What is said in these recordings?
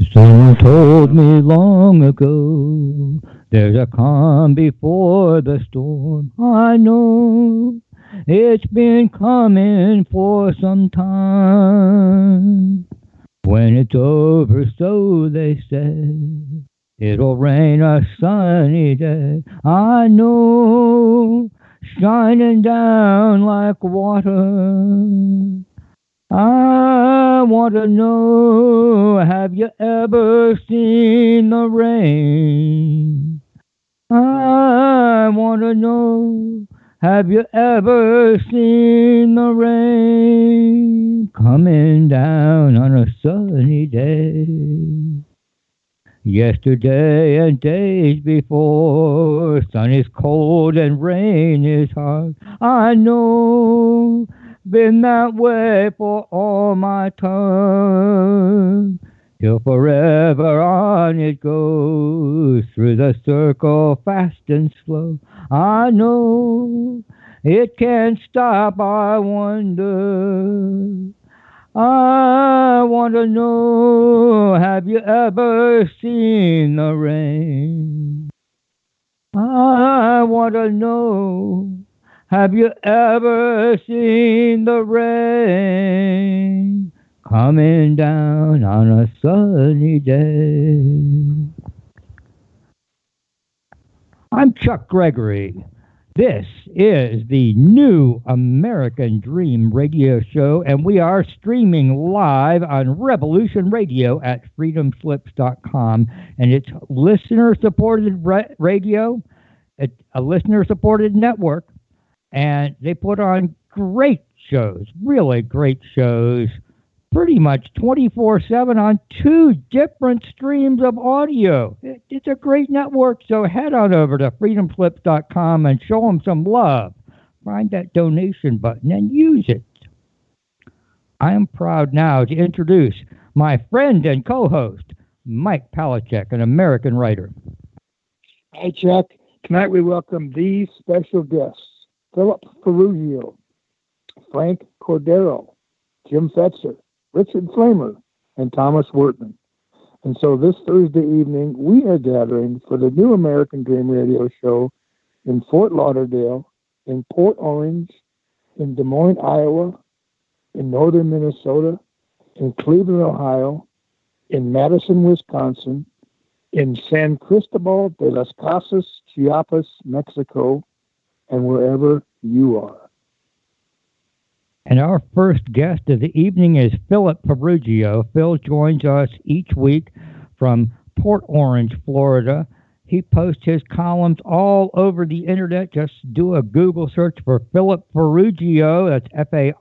Someone told me long ago there's a calm before the storm. I know it's been coming for some time. When it's over, so they say, it'll rain a sunny day. I know, shining down like water. I want to know, have you ever seen the rain? I want to know, have you ever seen the rain coming down on a sunny day? Yesterday and days before, sun is cold and rain is hard. I know, been that way for all my time. Till forever on it goes, through the circle fast and slow. I know, it can't stop, I wonder. I want to know, have you ever seen the rain? I want to know, have you ever seen the rain coming down on a sunny day? I'm Chuck Gregory. This is the new American Dream Radio Show, and we are streaming live on Revolution Radio at freedomslips.com. And it's listener-supported radio, it's a listener-supported network, and they put on great shows, really great shows, pretty much 24/7 on 2 different streams of audio. It's a great network, so head on over to freedomslips.com and show them some love. Find that donation button and use it. I am proud now to introduce my friend and co-host, Mike Palachuk, an American writer. Hi, Chuck. Tonight we welcome these special guests: Philip Ferrugio, Frank Cordero, Jim Fetzer, Richard Flamer, and Thomas Wortman. And so this Thursday evening, we are gathering for the new American Dream Radio Show in Fort Lauderdale, in Port Orange, in Des Moines, Iowa, in northern Minnesota, in Cleveland, Ohio, in Madison, Wisconsin, in San Cristobal de las Casas, Chiapas, Mexico, and wherever you are. And our first guest of the evening is Philip Ferrugio. Phil joins us each week from Port Orange, Florida. He posts his columns all over the internet. Just do a Google search for Philip Ferrugio. That's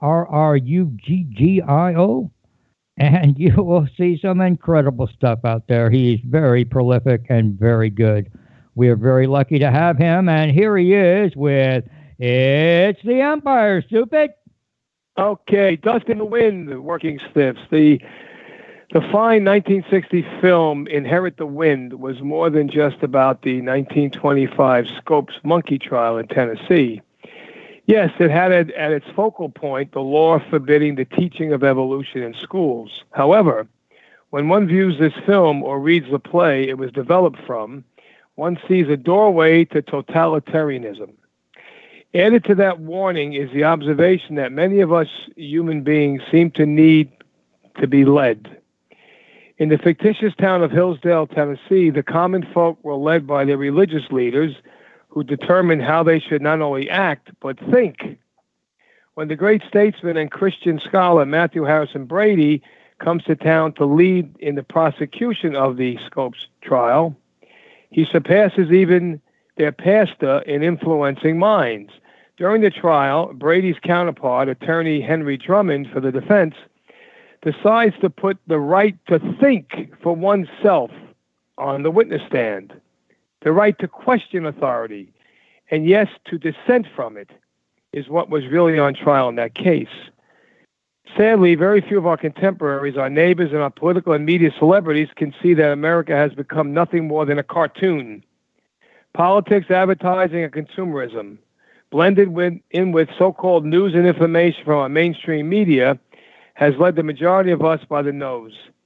Farruggio. And you will see some incredible stuff out there. He's very prolific and very good. We are very lucky to have him. And here he is with It's the Empire, Stupid. Okay, Dust in the Wind, Working Stiffs. The fine 1960 film Inherit the Wind was more than just about the 1925 Scopes monkey trial in Tennessee. Yes, it had at its focal point the law forbidding the teaching of evolution in schools. However, when one views this film or reads the play it was developed from, one sees a doorway to totalitarianism. Added to that warning is the observation that many of us human beings seem to need to be led. In the fictitious town of Hillsdale, Tennessee, the common folk were led by their religious leaders who determined how they should not only act, but think. When the great statesman and Christian scholar Matthew Harrison Brady comes to town to lead in the prosecution of the Scopes trial, he surpasses even their pastor in influencing minds. During the trial, Brady's counterpart, attorney Henry Drummond for the defense, decides to put the right to think for oneself on the witness stand, the right to question authority, and yes, to dissent from it, is what was really on trial in that case. Sadly, very few of our contemporaries, our neighbors, and our political and media celebrities can see that America has become nothing more than a cartoon. Politics, advertising, and consumerism, blended in with so-called news and information from our mainstream media, has led the majority of us by the nose.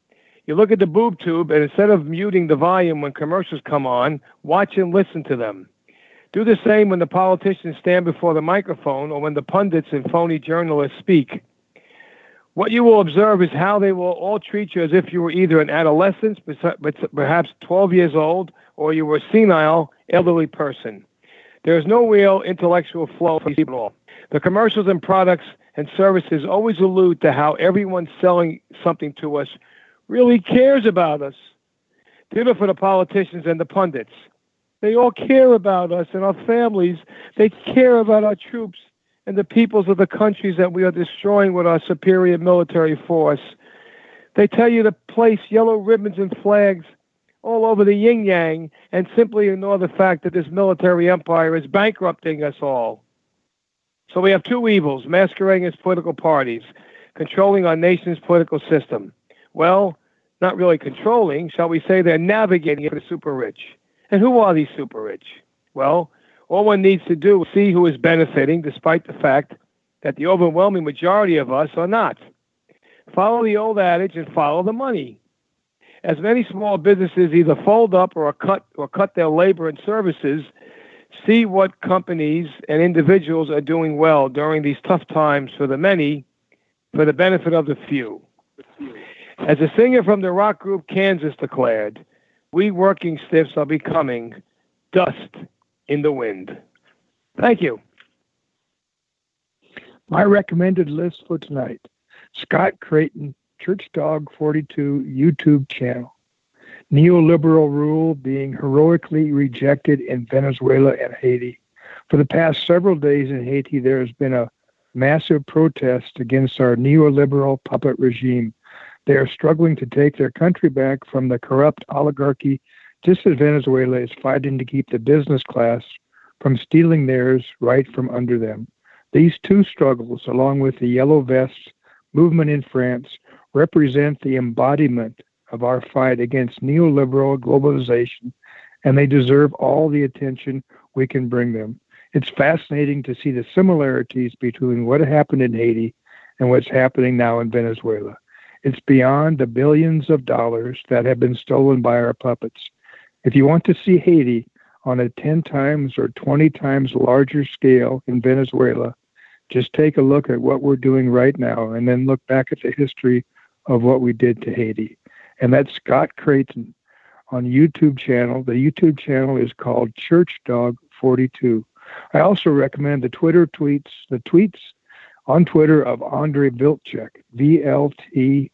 You look at the boob tube, and instead of muting the volume when commercials come on, watch and listen to them. Do the same when the politicians stand before the microphone or when the pundits and phony journalists speak. What you will observe is how they will all treat you as if you were either an adolescent, perhaps 12 years old, or you were a senile, elderly person. There is no real intellectual flow from these people at all. The commercials and products and services always allude to how everyone selling something to us really cares about us. Ditto for the politicians and the pundits. They all care about us and our families. They care about our troops and the peoples of the countries that we are destroying with our superior military force. They tell you to place yellow ribbons and flags all over the yin-yang and simply ignore the fact that this military empire is bankrupting us all. So we have two evils masquerading as political parties, controlling our nation's political system. Well, not really controlling, shall we say they're navigating it for the super rich. And who are these super rich? Well, all one needs to do is see who is benefiting, despite the fact that the overwhelming majority of us are not. Follow the old adage and follow the money. As many small businesses either fold up or cut their labor and services, see what companies and individuals are doing well during these tough times for the many, for the benefit of the few. As a singer from the rock group Kansas declared, we working stiffs are becoming dust in the wind. Thank you. My recommended list for tonight, Scott Creighton, Church Dog 42 YouTube channel. Neoliberal rule being heroically rejected in Venezuela and Haiti. For the past several days in Haiti, there has been a massive protest against our neoliberal puppet regime. They are struggling to take their country back from the corrupt oligarchy, just as Venezuela is fighting to keep the business class from stealing theirs right from under them. These two struggles, along with the Yellow Vests movement in France, represent the embodiment of our fight against neoliberal globalization, and they deserve all the attention we can bring them. It's fascinating to see the similarities between what happened in Haiti and what's happening now in Venezuela. It's beyond the billions of dollars that have been stolen by our puppets. If you want to see Haiti on a 10 times or 20 times larger scale in Venezuela, just take a look at what we're doing right now and then look back at the history of what we did to Haiti. And that's Scott Creighton on YouTube channel. The YouTube channel is called Church Dog 42. I also recommend the tweets on Twitter of Andrei Vilcek, VLTCHEK,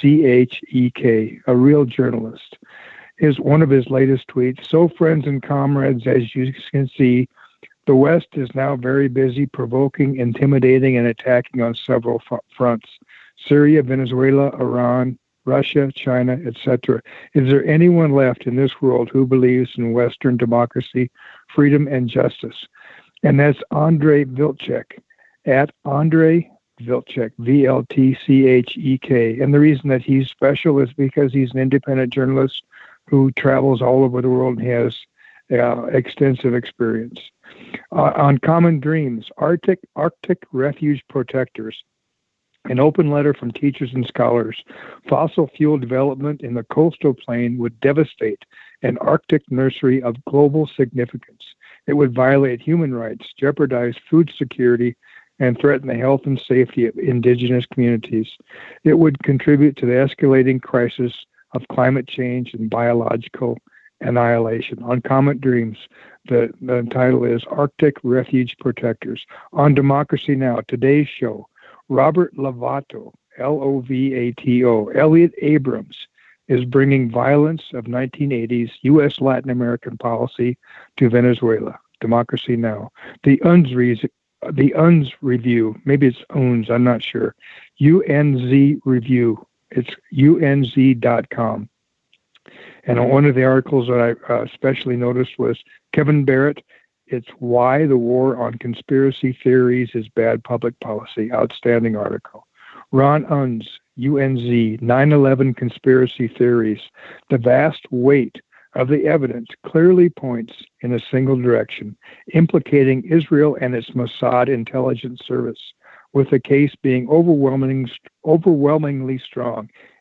a real journalist. Is one of his latest tweets. So, friends and comrades, as you can see, the West is now very busy provoking, intimidating, and attacking on several fronts. Syria, Venezuela, Iran, Russia, China, etc. Is there anyone left in this world who believes in Western democracy, freedom, and justice? And that's Andrei Vilcek, at Andrei Vilcek, VLTCHEK. And the reason that he's special is because he's an independent journalist who travels all over the world and has extensive experience. On Common Dreams, Arctic Refuge Protectors, an open letter from teachers and scholars. Fossil fuel development in the coastal plain would devastate an Arctic nursery of global significance. It would violate human rights, jeopardize food security, and threaten the health and safety of indigenous communities. It would contribute to the escalating crisis of climate change and biological annihilation. On Common Dreams, the title is Arctic Refuge Protectors. On Democracy Now!, today's show, Robert Lovato, Lovato, Elliot Abrams, is bringing violence of 1980s U.S. Latin American policy to Venezuela. Democracy Now! The UNZ Review, maybe it's UNZ, I'm not sure. UNZ Review. It's unz.com. And one of the articles that I especially noticed was Kevin Barrett. It's Why the War on Conspiracy Theories is Bad Public Policy. Outstanding article. Ron Unz, UNZ, 9/11 Conspiracy Theories. The vast weight of the evidence clearly points in a single direction, implicating Israel and its Mossad intelligence service, with the case being overwhelmingly strong.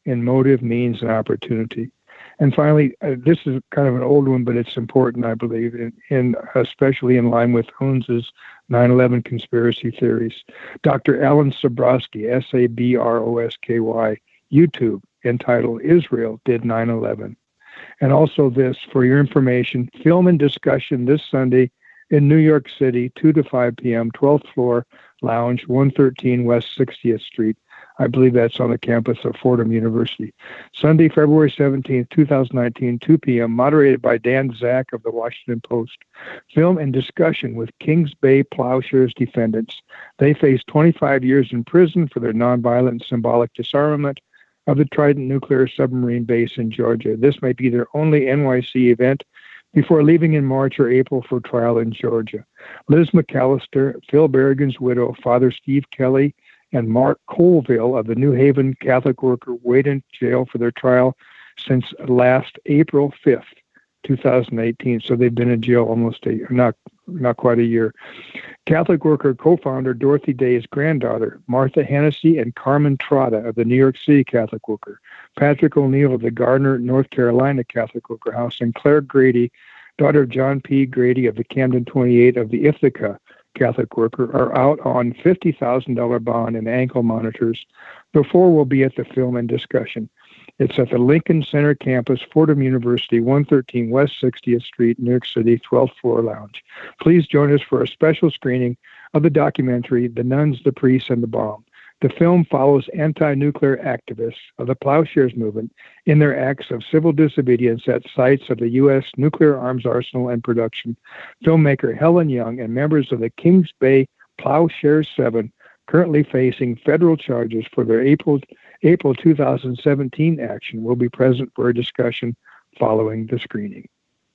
in motive, means, and opportunity. And finally, this is kind of an old one, but it's important, I believe, in especially in line with Hunz's 9/11 conspiracy theories. Dr. Alan Sabrosky, Sabrosky, YouTube, entitled Israel Did 9/11. And also this, for your information, film and discussion this Sunday in New York City, 2 to 5 p.m., 12th floor, lounge, 113 West 60th Street. I believe that's on the campus of Fordham University. Sunday, February 17th, 2019, 2 p.m., moderated by Dan Zak of the Washington Post. Film and discussion with Kings Bay Plowshares defendants. They face 25 years in prison for their nonviolent and symbolic disarmament of the Trident nuclear submarine base in Georgia. This may be their only NYC event before leaving in March or April for trial in Georgia. Liz McAllister, Phil Berrigan's widow, Father Steve Kelly, and Mark Colville of the New Haven Catholic Worker wait in jail for their trial since last April 5th, 2018. So they've been in jail almost not quite a year. Catholic Worker co-founder Dorothy Day's granddaughter, Martha Hennessy, and Carmen Trotta of the New York City Catholic Worker, Patrick O'Neill of the Gardner, North Carolina Catholic Worker House, and Claire Grady, daughter of John P. Grady of the Camden 28 of the Ithaca Catholic Worker, are out on $50,000 bond and ankle monitors. The four will be at the film and discussion. It's at the Lincoln Center campus, Fordham University, 113 West 60th Street, New York City, 12th floor lounge. Please join us for a special screening of the documentary, The Nuns, the Priests, and the Bomb. The film follows anti-nuclear activists of the Plowshares movement in their acts of civil disobedience at sites of the U.S. nuclear arms arsenal and production. Filmmaker Helen Young and members of the Kings Bay Plowshares 7 currently facing federal charges for their April 2017 action will be present for a discussion following the screening.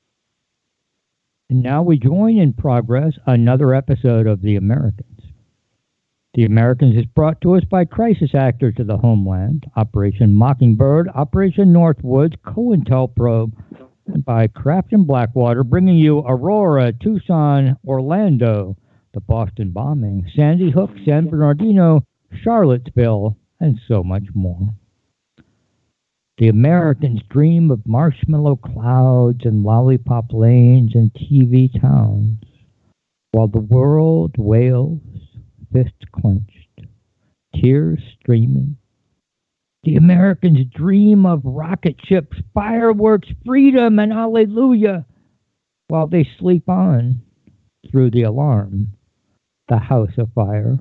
And now we join in progress another episode of The Americans. The Americans is brought to us by crisis actors of the homeland, Operation Mockingbird, Operation Northwoods, COINTELPRO, and by Kraft and Blackwater, bringing you Aurora, Tucson, Orlando, the Boston bombing, Sandy Hook, San Bernardino, Charlottesville, and so much more. The Americans dream of marshmallow clouds and lollipop lanes and TV towns, while the world wails, fists clenched, tears streaming. The Americans dream of rocket ships, fireworks, freedom, and hallelujah, while they sleep on through the alarm, the house of fire.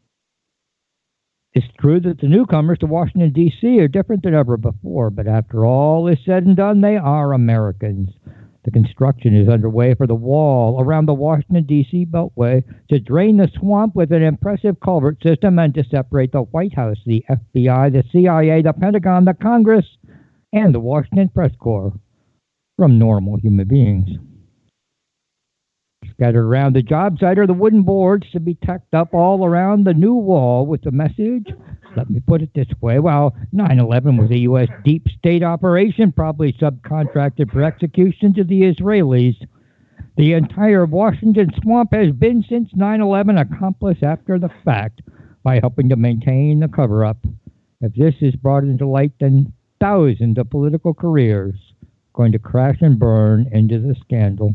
It's true that the newcomers to Washington, D.C. are different than ever before, but after all is said and done, they are Americans. The construction is underway for the wall around the Washington, D.C. Beltway to drain the swamp with an impressive culvert system and to separate the White House, the FBI, the CIA, the Pentagon, the Congress, and the Washington Press Corps from normal human beings. Scattered around the job site are the wooden boards to be tacked up all around the new wall with the message, let me put it this way, while 9/11 was a U.S. deep state operation, probably subcontracted for execution to the Israelis, the entire Washington swamp has been since 9/11 accomplished after the fact by helping to maintain the cover-up. If this is brought into light, then thousands of political careers are going to crash and burn into the scandal.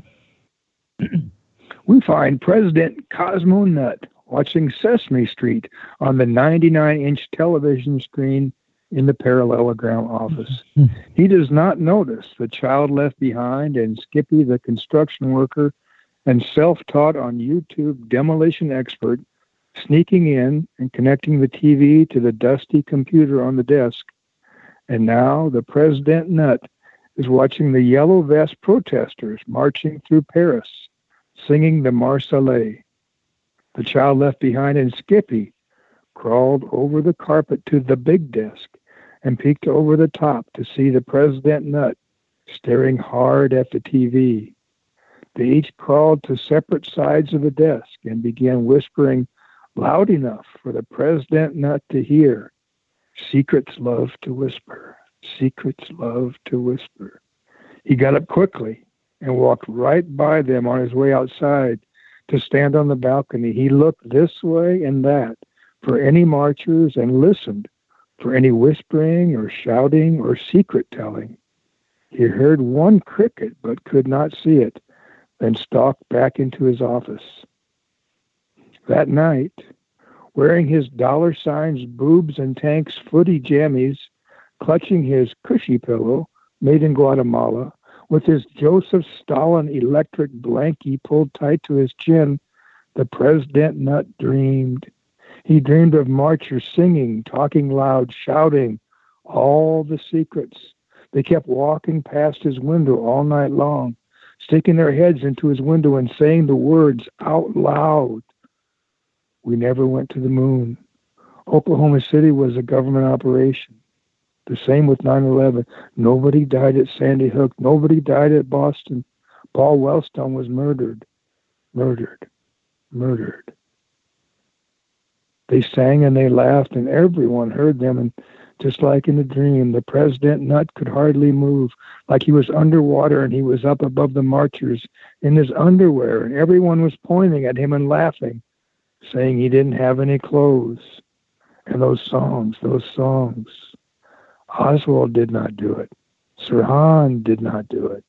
We find President Cosmo Nutt watching Sesame Street on the 99-inch television screen in the parallelogram office. He does not notice the child left behind and Skippy, the construction worker and self-taught on YouTube demolition expert, sneaking in and connecting the TV to the dusty computer on the desk. And now the President Nutt is watching the yellow vest protesters marching through Paris, singing the Marseillaise. The child left behind and Skippy crawled over the carpet to the big desk and peeked over the top to see the President Nutt staring hard at the TV. They each crawled to separate sides of the desk and began whispering loud enough for the President Nutt to hear. Secrets love to whisper. Secrets love to whisper. He got up quickly and walked right by them on his way outside to stand on the balcony. He looked this way and that for any marchers and listened for any whispering or shouting or secret telling. He heard one cricket but could not see it, then stalked back into his office. That night, wearing his dollar signs, boobs, and tanks footy jammies, clutching his cushy pillow, made in Guatemala, with his Joseph Stalin electric blankie pulled tight to his chin, the President Nut dreamed. He dreamed of marchers singing, talking loud, shouting all the secrets. They kept walking past his window all night long, sticking their heads into his window and saying the words out loud. We never went to the moon. Oklahoma City was a government operation. The same with 9/11. Nobody died at Sandy Hook. Nobody died at Boston. Paul Wellstone was murdered. They sang and they laughed, and everyone heard them. And just like in a dream, the President Nut could hardly move, like he was underwater and he was up above the marchers in his underwear, and everyone was pointing at him and laughing, saying he didn't have any clothes. And those songs. Oswald did not do it. Sirhan did not do it.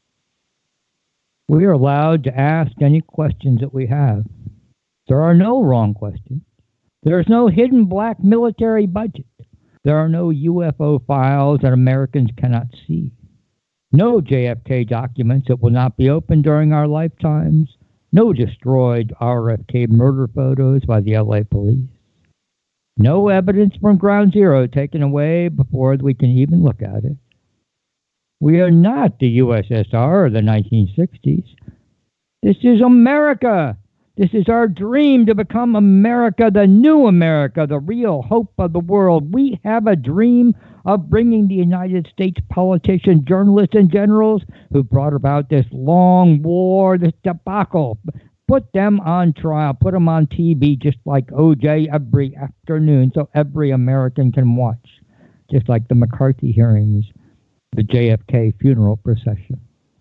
We are allowed to ask any questions that we have. There are no wrong questions. There is no hidden black military budget. There are no UFO files that Americans cannot see. No JFK documents that will not be opened during our lifetimes. No destroyed RFK murder photos by the LA police. No evidence from Ground Zero taken away before we can even look at it. We are not the USSR of the 1960s. This is America. This is our dream to become America, the new America, the real hope of the world. We have a dream of bringing the United States politicians, journalists, and generals who brought about this long war, this debacle. Put them on trial, put them on TV just like OJ every afternoon so every American can watch, just like the McCarthy hearings, the JFK funeral procession.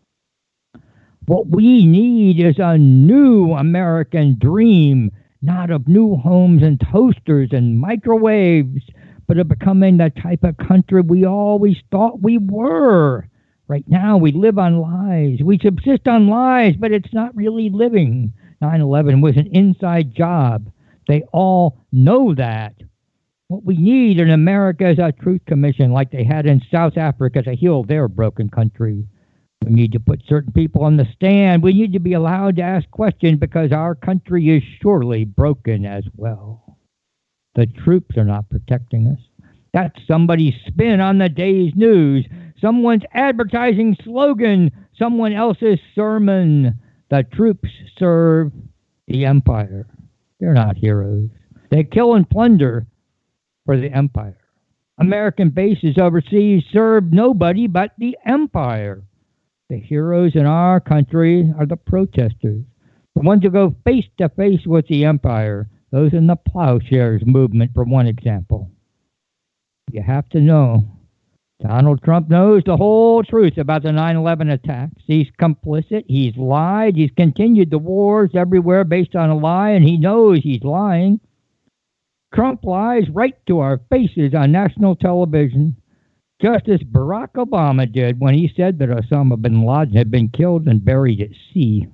What we need is a new American dream, not of new homes and toasters and microwaves, but of becoming the type of country we always thought we were. Right now, we live on lies. We subsist on lies, but it's not really living. 9/11 was an inside job. They all know that. What we need in America is a truth commission like they had in South Africa to heal their broken country. We need to put certain people on the stand. We need to be allowed to ask questions because our country is surely broken as well. The troops are not protecting us. That's somebody's spin on the day's news, someone's advertising slogan, someone else's sermon. The troops serve the empire. They're not heroes. They kill and plunder for the empire. American bases overseas serve nobody but the empire. The heroes in our country are the protesters, the ones who go face to face with the empire. Those in the Plowshares movement, for one example. You have to know, Donald Trump knows the whole truth about the 9/11 attacks. He's complicit. He's lied. He's continued the wars everywhere based on a lie, and he knows he's lying. Trump lies right to our faces on national television, just as Barack Obama did when he said that Osama bin Laden had been killed and buried at sea.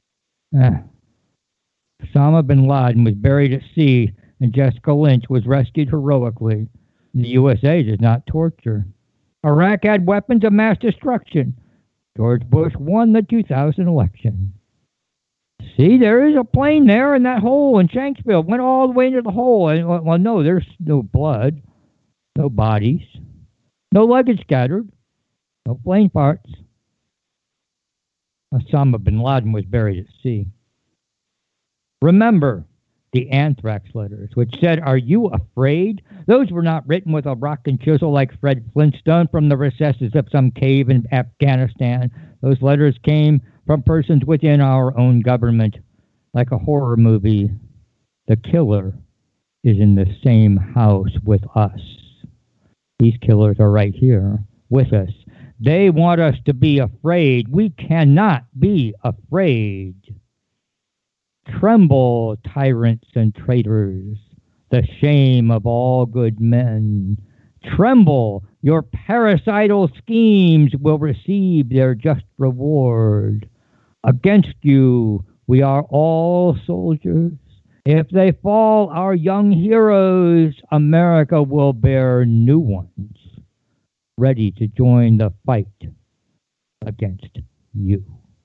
Osama bin Laden was buried at sea, and Jessica Lynch was rescued heroically. The USA does not torture. Iraq had weapons of mass destruction. George Bush won the 2000 election. See, there is a plane there in that hole in Shanksville. Went all the way into the hole. And, well, no, there's no blood, no bodies, no luggage scattered, no plane parts. Osama bin Laden was buried at sea. Remember the anthrax letters, which said, "Are you afraid?" Those were not written with a rock and chisel like Fred Flintstone from the recesses of some cave in Afghanistan. Those letters came from persons within our own government, like a horror movie. The killer is in the same house with us. These killers are right here with us. They want us to be afraid. We cannot be afraid. Tremble, tyrants and traitors, the shame of all good men. Tremble, your parricidal schemes will receive their just reward. Against you, we are all soldiers. If they fall, our young heroes, America will bear new ones, ready to join the fight against you.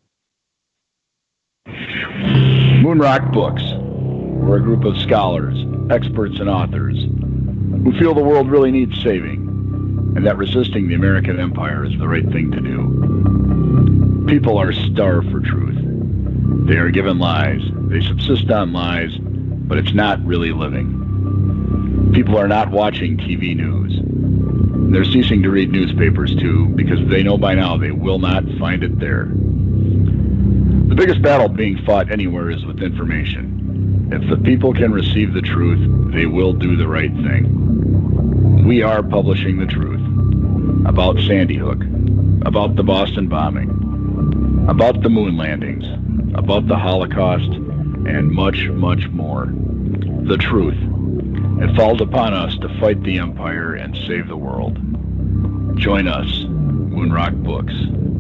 Moonrock Books. We're a group of scholars, experts, and authors who feel the world really needs saving, and that resisting the American empire is the right thing to do. People are starved for truth. They are given lies. They subsist on lies, but it's not really living. People are not watching TV news. They're ceasing to read newspapers, too, because they know by now they will not find it there. The biggest battle being fought anywhere is with information. If the people can receive the truth, they will do the right thing. We are publishing the truth about Sandy Hook, about the Boston bombing, about the moon landings, about the Holocaust, and much, much more. The truth. It falls upon us to fight the empire and save the world. Join us, Moonrock Books.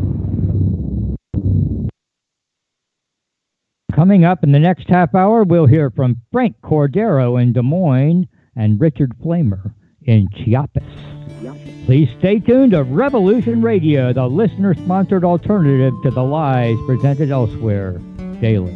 Coming up in the next half hour, we'll hear from Frank Cordero in Des Moines and Richard Flamer in Chiapas. Please stay tuned to Revolution Radio, the listener-sponsored alternative to the lies presented elsewhere daily.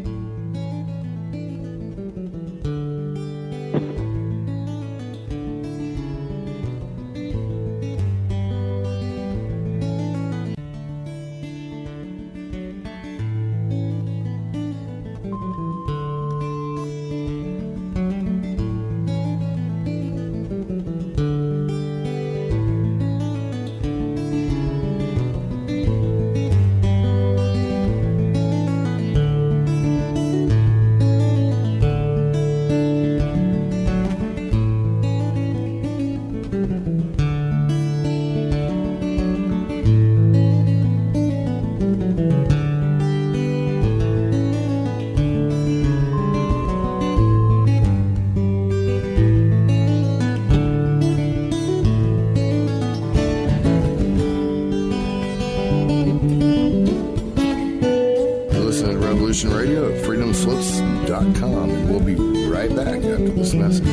freedomslips.com, and we'll be right back after this message.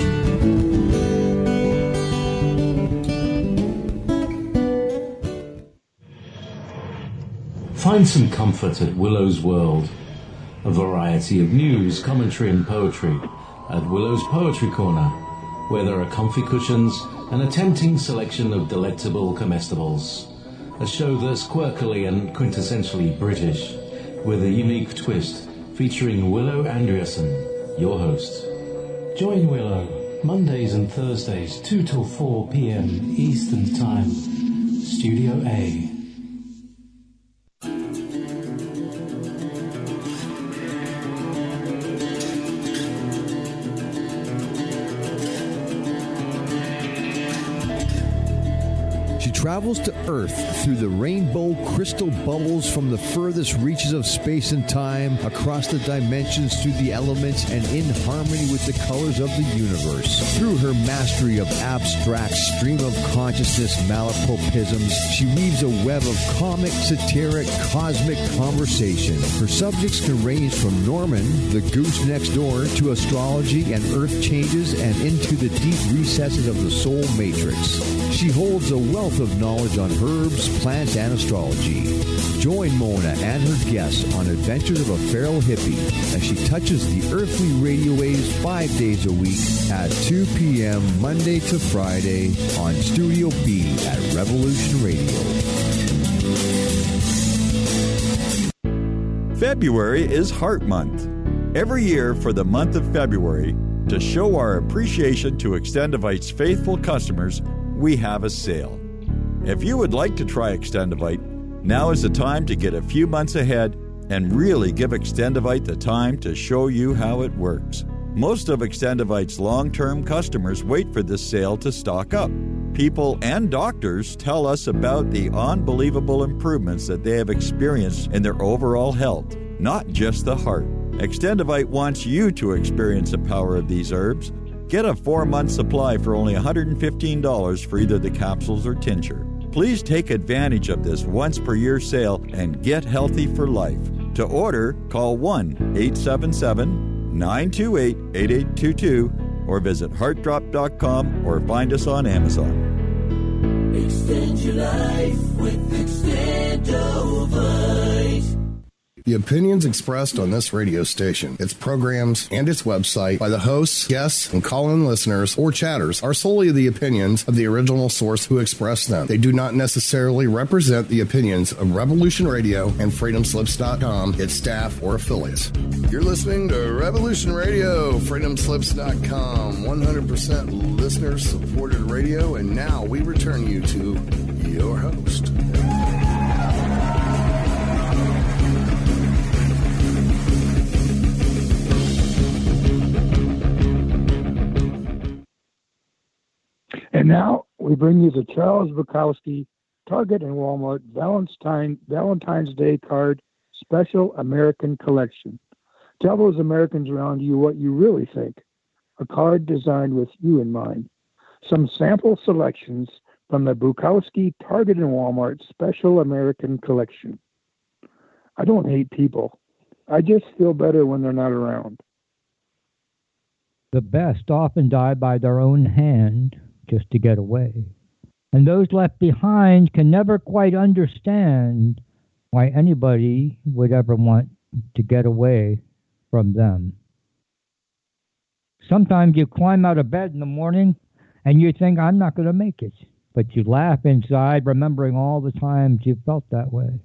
Find some comfort at Willow's World. A variety of news, commentary and poetry at Willow's Poetry Corner, where there are comfy cushions and a tempting selection of delectable comestibles. A show that's quirkily and quintessentially British, with a unique twist, featuring Willow Andreasen, your host. Join Willow, Mondays and Thursdays, 2 till 4 p.m. Eastern Time, Studio A. Travels to Earth through the rainbow crystal bubbles from the furthest reaches of space and time, across the dimensions, through the elements, and in harmony with the colors of the universe. Through her mastery of abstract stream of consciousness malapropisms, she weaves a web of comic, satiric, cosmic conversation. Her subjects can range from Norman, the goose next door, to astrology and earth changes, and into the deep recesses of the soul matrix. She holds a wealth of knowledge on herbs, plants, and astrology. Join Mona and her guests on adventures of a feral hippie as she touches the earthly radio waves 5 days a week at 2 p.m. Monday to Friday on Studio B at Revolution Radio. February is Heart Month. Every year for the month of February, to show our appreciation to Extendivite's faithful customers, we have a sale. If you would like to try Extendivite, now is the time to get a few months ahead and really give Extendivite the time to show you how it works. Most of Extendivite's long-term customers wait for this sale to stock up. People and doctors tell us about the unbelievable improvements that they have experienced in their overall health, not just the heart. Extendivite wants you to experience the power of these herbs. Get a 4-month supply for only $115 for either the capsules or tincture. Please take advantage of this once-per-year sale and get healthy for life. To order, call 1-877-928-8822 or visit heartdrop.com or find us on Amazon. Extend your life with Extendovite. The opinions expressed on this radio station, its programs, and its website by the hosts, guests, and call-in listeners or chatters are solely the opinions of the original source who expressed them. They do not necessarily represent the opinions of Revolution Radio and FreedomSlips.com, its staff, or affiliates. You're listening to Revolution Radio, FreedomSlips.com, 100% listener-supported radio, and now we return you to your host. And now we bring you the Charles Bukowski Target and Walmart Valentine's Day Card Special American Collection. Tell those Americans around you what you really think. A card designed with you in mind. Some sample selections from the Bukowski Target and Walmart Special American Collection. I don't hate people. I just feel better when they're not around. The best often die by their own hand just to get away. And those left behind can never quite understand why anybody would ever want to get away from them. Sometimes you climb out of bed in the morning and you think, I'm not going to make it. But you laugh inside, remembering all the times you felt that way.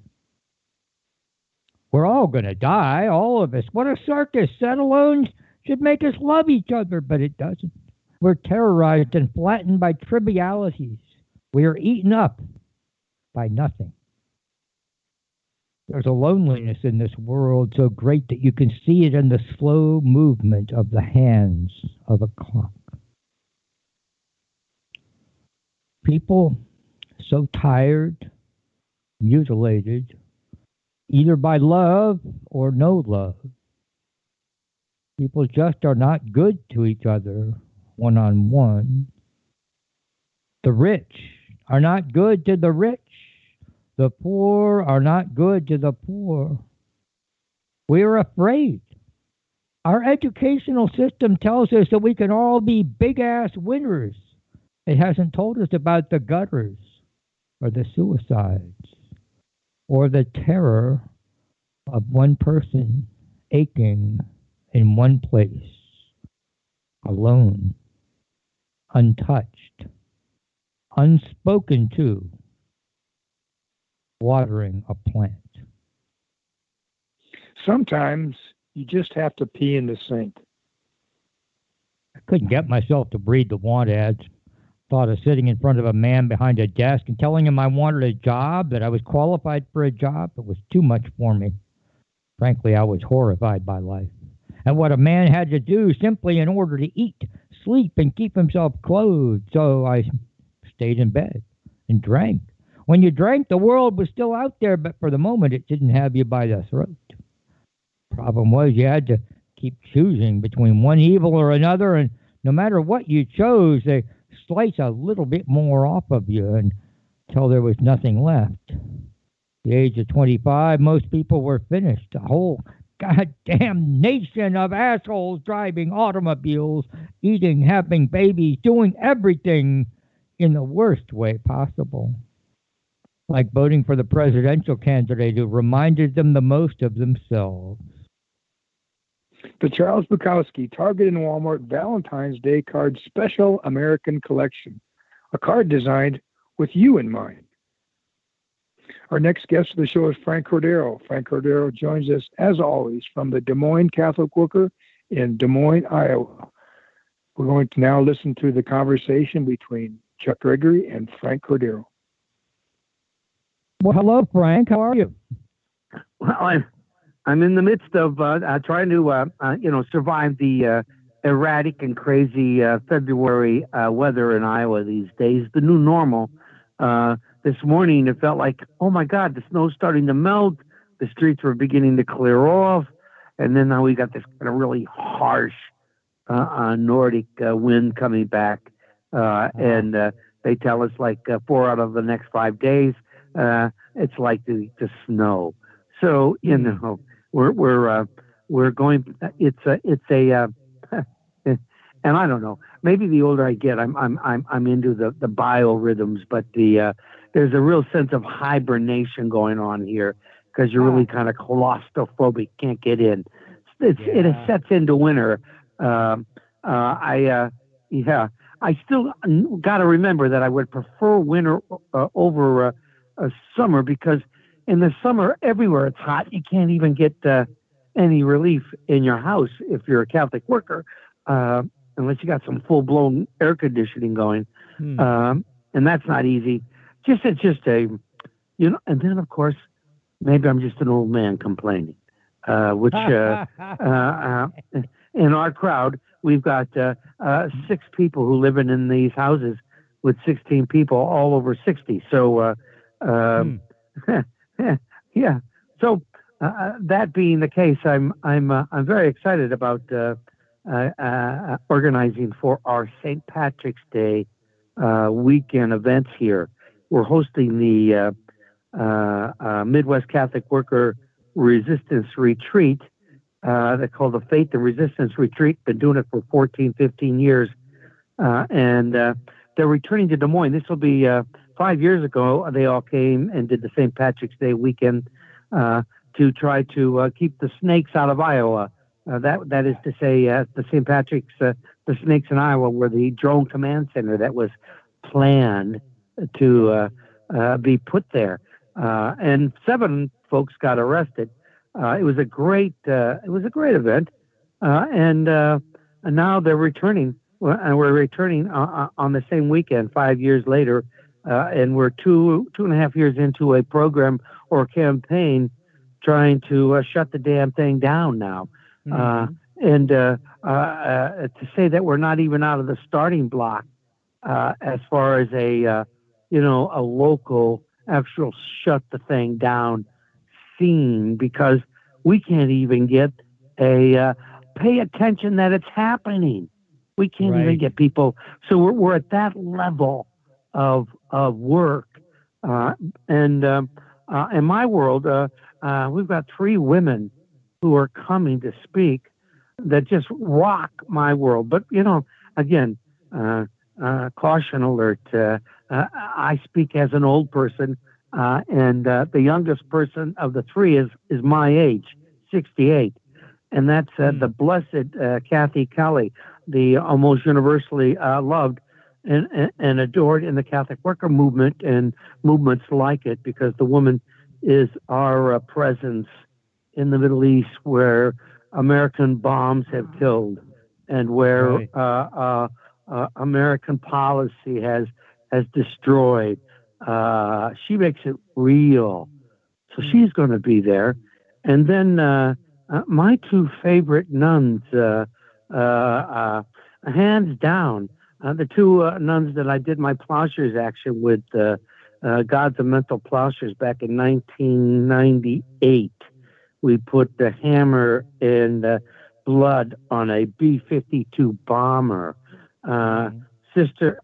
We're all going to die, all of us. What a circus. That alone should make us love each other, but it doesn't. We're terrorized and flattened by trivialities. We are eaten up by nothing. There's a loneliness in this world so great that you can see it in the slow movement of the hands of a clock. People so tired, mutilated, either by love or no love. People just are not good to each other one-on-one. The rich are not good to the rich. The poor are not good to the poor. We are afraid. Our educational system tells us that we can all be big-ass winners. It hasn't told us about the gutters or the suicides or the terror of one person aching in one place, alone, untouched, unspoken to, watering a plant. Sometimes you just have to pee in the sink. I couldn't get myself to read the want ads. Thought of sitting in front of a man behind a desk and telling him I wanted a job, that I was qualified for a job. It was too much for me. Frankly, I was horrified by life and what a man had to do simply in order to eat, sleep, and keep himself clothed. So I stayed in bed and drank. When you drank, the world was still out there, but for the moment, it didn't have you by the throat. Problem was, you had to keep choosing between one evil or another, and no matter what you chose, they slice a little bit more off of you until there was nothing left. At the age of 25, most people were finished. A whole goddamn nation of assholes driving automobiles, eating, having babies, doing everything in the worst way possible. Like voting for the presidential candidate who reminded them the most of themselves. The Charles Bukowski Target and Walmart Valentine's Day Card Special American Collection. A card designed with you in mind. Our next guest of the show is Frank Cordero. Frank Cordero joins us, as always, from the Des Moines Catholic Worker in Des Moines, Iowa. We're going to now listen to the conversation between Chuck Gregory and Frank Cordero. Well, hello, Frank. How are you? Well, I'm in the midst of trying to survive the erratic and crazy February weather in Iowa these days. The new normal. This morning, it felt like, oh my God, the snow's starting to melt. The streets were beginning to clear off, and then now we got this kind of really harsh Nordic wind coming back, and they tell us like 4 out of the next 5 days it's likely to snow. So you know we're going. It's a and I don't know. Maybe the older I get, I'm into the biorhythms, but there's a real sense of hibernation going on here because you're really kind of claustrophobic, can't get in. It sets into winter. I still got to remember that I would prefer winter over summer, because in the summer everywhere it's hot. You can't even get any relief in your house if you're a Catholic worker, unless you got some full blown air conditioning going, and that's not easy. It's just a, you know. And then of course, maybe I'm just an old man complaining, which in our crowd we've got 6 people who live in these houses with 16 people all over 60. So yeah. So that being the case, I'm very excited about organizing for our St. Patrick's Day weekend events here. We're hosting the Midwest Catholic Worker Resistance Retreat. They call the Faith and Resistance Retreat. Been doing it for 14, 15 years. And they're returning to Des Moines. This will be 5 years ago. They all came and did the St. Patrick's Day weekend to try to keep the snakes out of Iowa. That is to say, the St. Patrick's, the snakes in Iowa were the drone command center that was planned to be put there. And 7 folks got arrested. It was a great event. And now they're returning, and we're returning on the same weekend 5 years later. And we're 2.5 years into a program or campaign trying to shut the damn thing down now. And to say that we're not even out of the starting block as far as a local actual shut the thing down scene, because we can't even get a pay attention that it's happening. We can't even get people. So we're at that level of work. And in my world, we've got 3 women who are coming to speak that just rock my world. But, you know, again, caution alert. I speak as an old person, and the youngest person of the 3 is my age, 68. And that's the blessed Kathy Kelly, the almost universally loved and adored in the Catholic worker movement and movements like it, because the woman is our presence in the Middle East, where American bombs have killed, and where American policy has destroyed. She makes it real. So she's going to be there. And then my 2 favorite nuns, hands down, the 2 nuns that I did my plowshares action with, Gods of Mental Plowshares, back in 1998. We put the hammer and blood on a B-52 bomber. Sister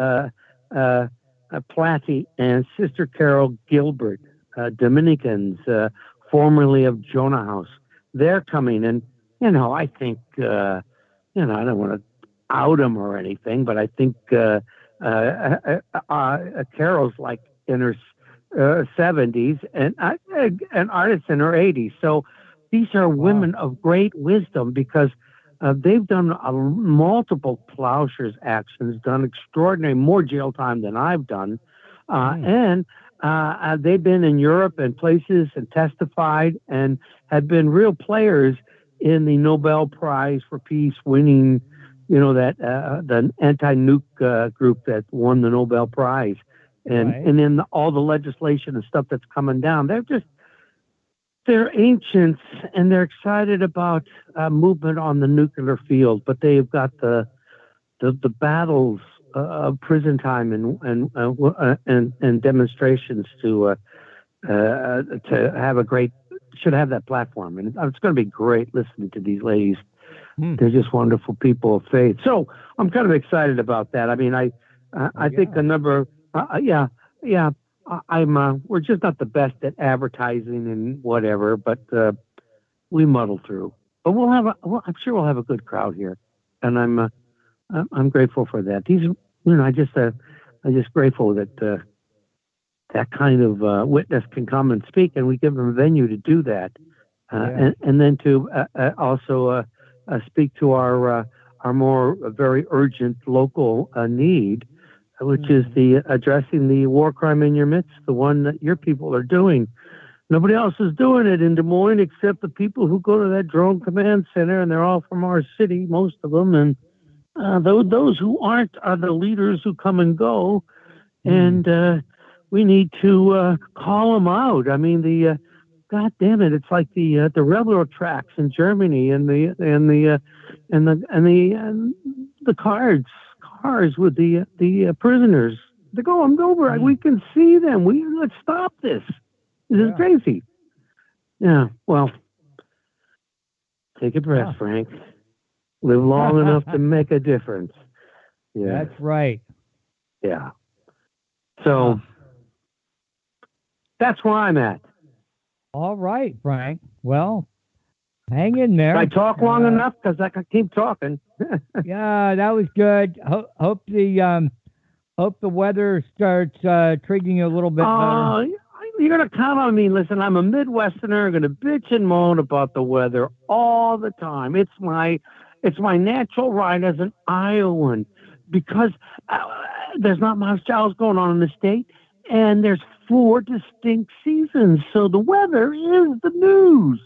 Platy and Sister Carol Gilbert, Dominicans, formerly of Jonah House. They're coming, and, you know, I think, I don't want to out them or anything, but I think Carol's like in her 70s, and Artist's in her 80s. So these are women of great wisdom, because they've done multiple plowshares actions, done extraordinary, more jail time than I've done. And they've been in Europe and places and testified and have been real players in the Nobel Prize for Peace winning, you know, that the anti-nuke group that won the Nobel Prize. And then all the legislation and stuff that's coming down. They're ancients, and they're excited about movement on the nuclear field, but they've got the battles of prison time and demonstrations to have should have that platform. And it's going to be great listening to these ladies They're just wonderful people of faith. So I'm kind of excited about that. I mean, I think a number, we're just not the best at advertising and whatever, but we muddle through. But I'm sure we'll have a good crowd here, and I'm grateful for that. I'm just grateful that that kind of witness can come and speak, and we give them a venue to do that, and then to also speak to our more very urgent local need, which is the addressing the war crime in your midst, the one that your people are doing. Nobody else is doing it in Des Moines except the people who go to that drone command center, and they're all from our city, most of them. And those who aren't are the leaders who come and go, and we need to call them out. I mean, God damn it! It's like the railroad tracks in Germany, and the cars with the prisoners. They're going over. We can see them. Let's stop this. This is crazy. Yeah. Well, take a breath, Frank. Live long enough to make a difference. Yeah. That's right. Yeah. So that's where I'm at. All right, Frank. Well, hang in there. Did I talk long enough? Because I can keep talking. Yeah, that was good. Hope the weather starts treating you a little bit better. You're going to count on me. Listen, I'm a Midwesterner. I'm going to bitch and moan about the weather all the time. It's my natural right as an Iowan, because there's not much else going on in the state, and there's 4 distinct seasons. So the weather is the news.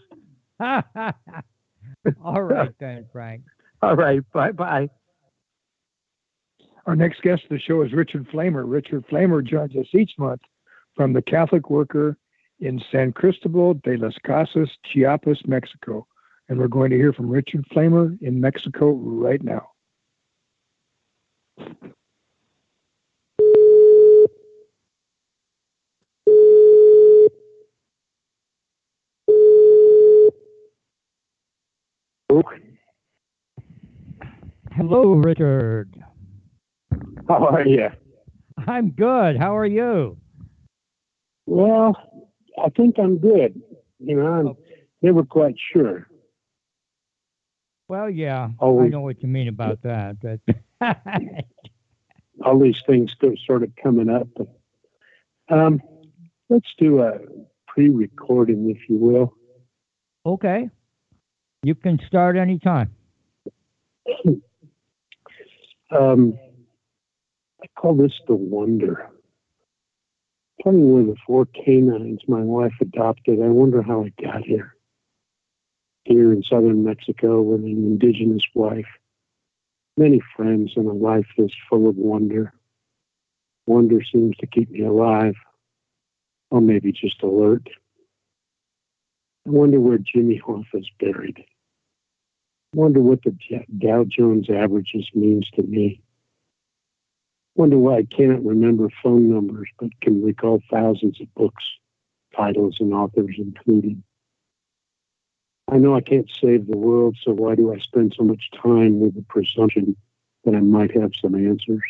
All right, then, Frank. All right. Bye-bye. Our next guest of the show is Richard Flamer. Richard Flamer joins us each month from the Catholic Worker in San Cristobal de las Casas, Chiapas, Mexico. And we're going to hear from Richard Flamer in Mexico right now. Hello, Richard. How are you? I'm good. How are you? Well, I think I'm good. I'm never quite sure. Well, yeah, I know what you mean about that. But all these things go sort of coming up. But, let's do a pre-recording, if you will. Okay. You can start anytime. I call this the wonder. Playing with the 4 canines my wife adopted, I wonder how I got here. Here in southern Mexico with an indigenous wife, many friends, and a life that's full of wonder. Wonder seems to keep me alive, or maybe just alert. I wonder where Jimmy Hoffa is buried. I wonder what the Dow Jones averages means to me. Wonder why I cannot remember phone numbers, but can recall thousands of books, titles, and authors included. I know I can't save the world, so why do I spend so much time with the presumption that I might have some answers?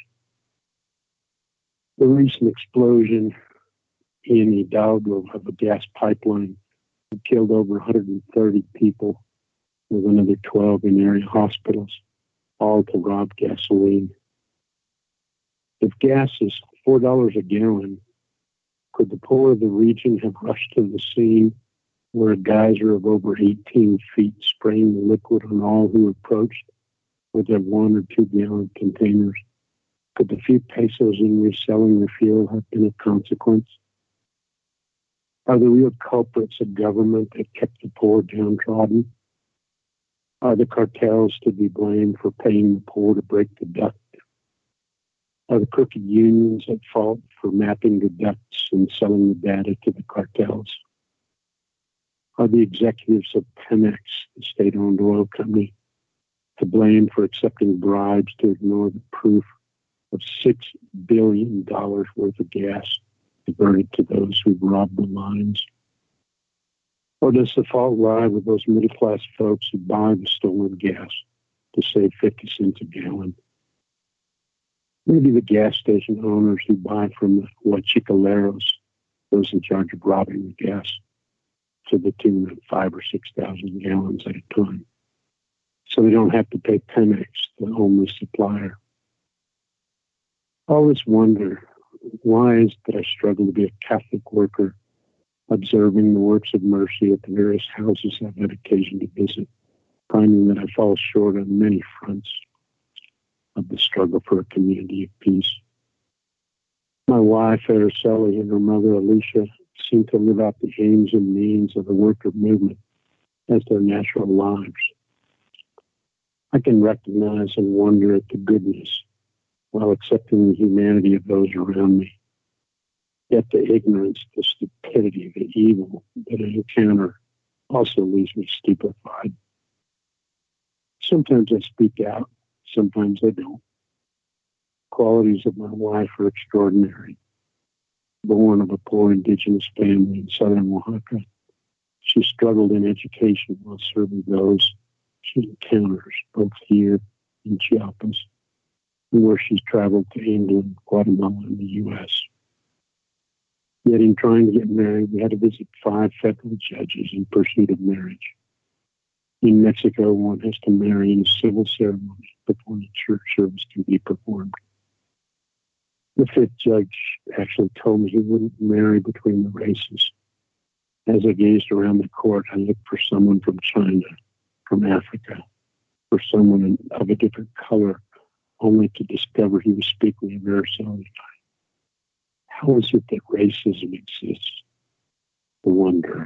The recent explosion in Hidalgo of a gas pipeline killed over 130 people, with another 12 in area hospitals, all to rob gasoline. If gas is $4 a gallon, could the poor of the region have rushed to the scene where a geyser of over 18 feet spraying the liquid on all who approached with their 1 or 2 gallon containers? Could the few pesos in reselling the fuel have been of consequence? Are the real culprits a government that kept the poor downtrodden? Are the cartels to be blamed for paying the poor to break the duct? Are the crooked unions at fault for mapping the ducts and selling the data to the cartels? Are the executives of Pemex, the state-owned oil company, to blame for accepting bribes to ignore the proof of $6 billion worth of gas diverted to those who robbed the mines? Or does the fault lie with those middle-class folks who buy the stolen gas to save 50 cents a gallon. Maybe the gas station owners who buy from the huachicoleros, those in charge of robbing the gas, to the tune of 5,000 or 6,000 gallons at a time. So they don't have to pay Pemex, the only supplier. I always wonder, why is it that I struggle to be a Catholic worker, observing the works of mercy at the various houses I've had occasion to visit, finding that I fall short on many fronts of the struggle for a community of peace. My wife, Araceli, and her mother, Alicia, seem to live out the aims and means of the worker movement as their natural lives. I can recognize and wonder at the goodness while accepting the humanity of those around me. Yet the ignorance, the stupidity, the evil that I encounter also leaves me stupefied. Sometimes I speak out, sometimes I don't. Qualities of my wife are extraordinary. Born of a poor indigenous family in southern Oaxaca, she struggled in education while serving those she encounters both here in Chiapas and where she's traveled to England, Guatemala, and the U.S. Yet in trying to get married, we had to visit 5 federal judges in pursuit of marriage. In Mexico, one has to marry in a civil ceremony before the church service can be performed. The 5th judge actually told me he wouldn't marry between the races. As I gazed around the court, I looked for someone from China, from Africa, for someone of a different color, only to discover he was speaking of Araceli. How is it that racism exists? I wonder.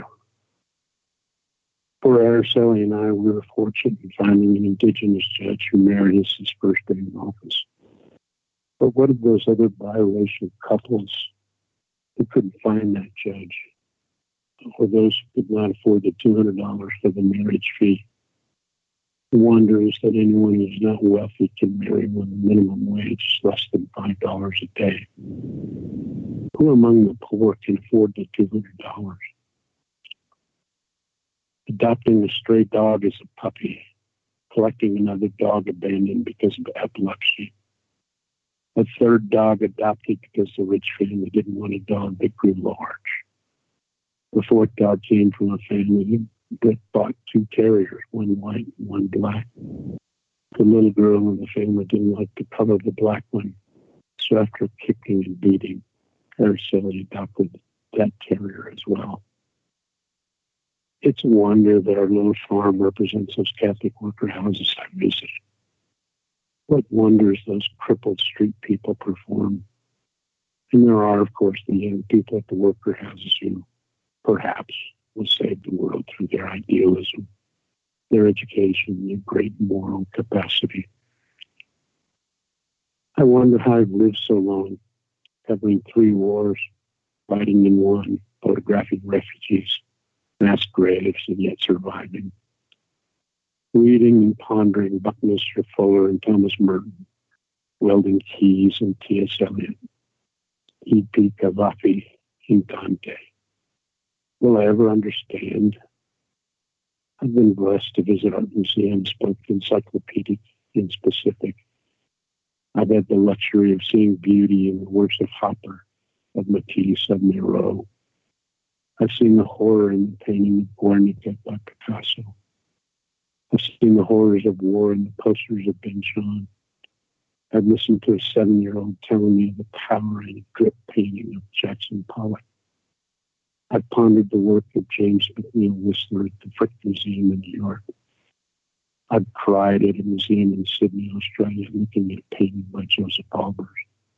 For Araceli and I, we were fortunate in finding an indigenous judge who married us his first day in office. But what of those other biracial couples who couldn't find that judge? Or those who could not afford the $200 for the marriage fee? The wonder is that anyone who's not wealthy can marry when the minimum wage is less than $5 a day. Who among the poor can afford the $200? Adopting a stray dog as a puppy, collecting another dog abandoned because of epilepsy, a 3rd dog adopted because the rich family didn't want a dog that grew large. The 4th dog came from a family that bought 2 terriers, one white and one black. The little girl in the family didn't like the color of the black one, so after kicking and beating, Araceli adopted that terrier as well. It's a wonder that our little farm represents those Catholic worker houses I visited. What wonders those crippled street people perform. And there are, of course, the young people at the worker houses who perhaps will save the world through their idealism, their education, their great moral capacity. I wonder how I've lived so long, covering 3 wars, fighting in 1, photographing refugees, mass graves, and yet surviving. Reading and pondering Buckminster Fuller and Thomas Merton, Weldon Keys and T.S. Eliot, E.P. Cavafy and Dante. Will I ever understand? I've been blessed to visit art museums, both encyclopedic and specific. I've had the luxury of seeing beauty in the works of Hopper, of Matisse, of Miro. I've seen the horror in the painting of Guernica by Picasso. I've seen the horrors of war in the posters of Ben Shahn. I've listened to a 7-year-old telling me of the power in a drip painting of Jackson Pollock. I've pondered the work of James McNeill Whistler at the Frick Museum in New York. I've cried at a museum in Sydney, Australia, looking at a painting by Joseph Albers.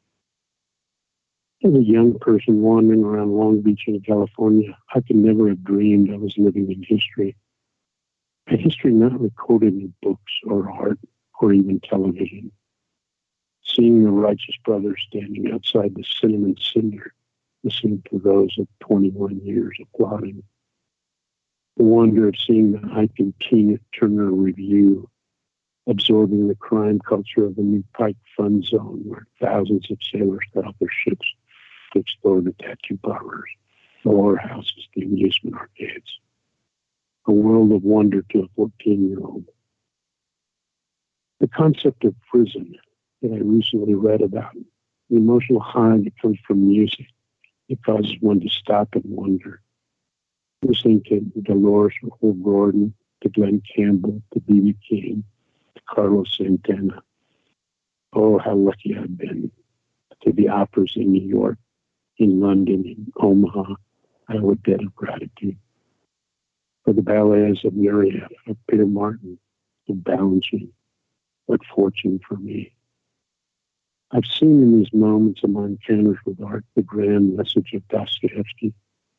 As a young person wandering around Long Beach in California, I could never have dreamed I was living in history. A history not recorded in books or art or even television. Seeing the righteous brothers standing outside the Cinnamon Cinder, listening to those of 21 years applauding. The wonder of seeing the Ike and Tina Turner Review, absorbing the crime culture of the New Pike Fun Zone, where thousands of sailors got off their ships to explore the tattoo parlors, the whorehouses, the amusement arcades. A world of wonder to a 14-year-old. The concept of prison that I recently read about, the emotional high that comes from music, it causes one to stop and wonder. Listening to Dolores O'Gordon, to Glenn Campbell, to B.B. King, to Carlos Santana. Oh, how lucky I've been. To the operas in New York, in London, in Omaha, I owe a debt of gratitude. For the ballets of Nureyev, of Peter Martin, who balance me. What fortune for me. I've seen in these moments of my encounters with art the grand message of Dostoevsky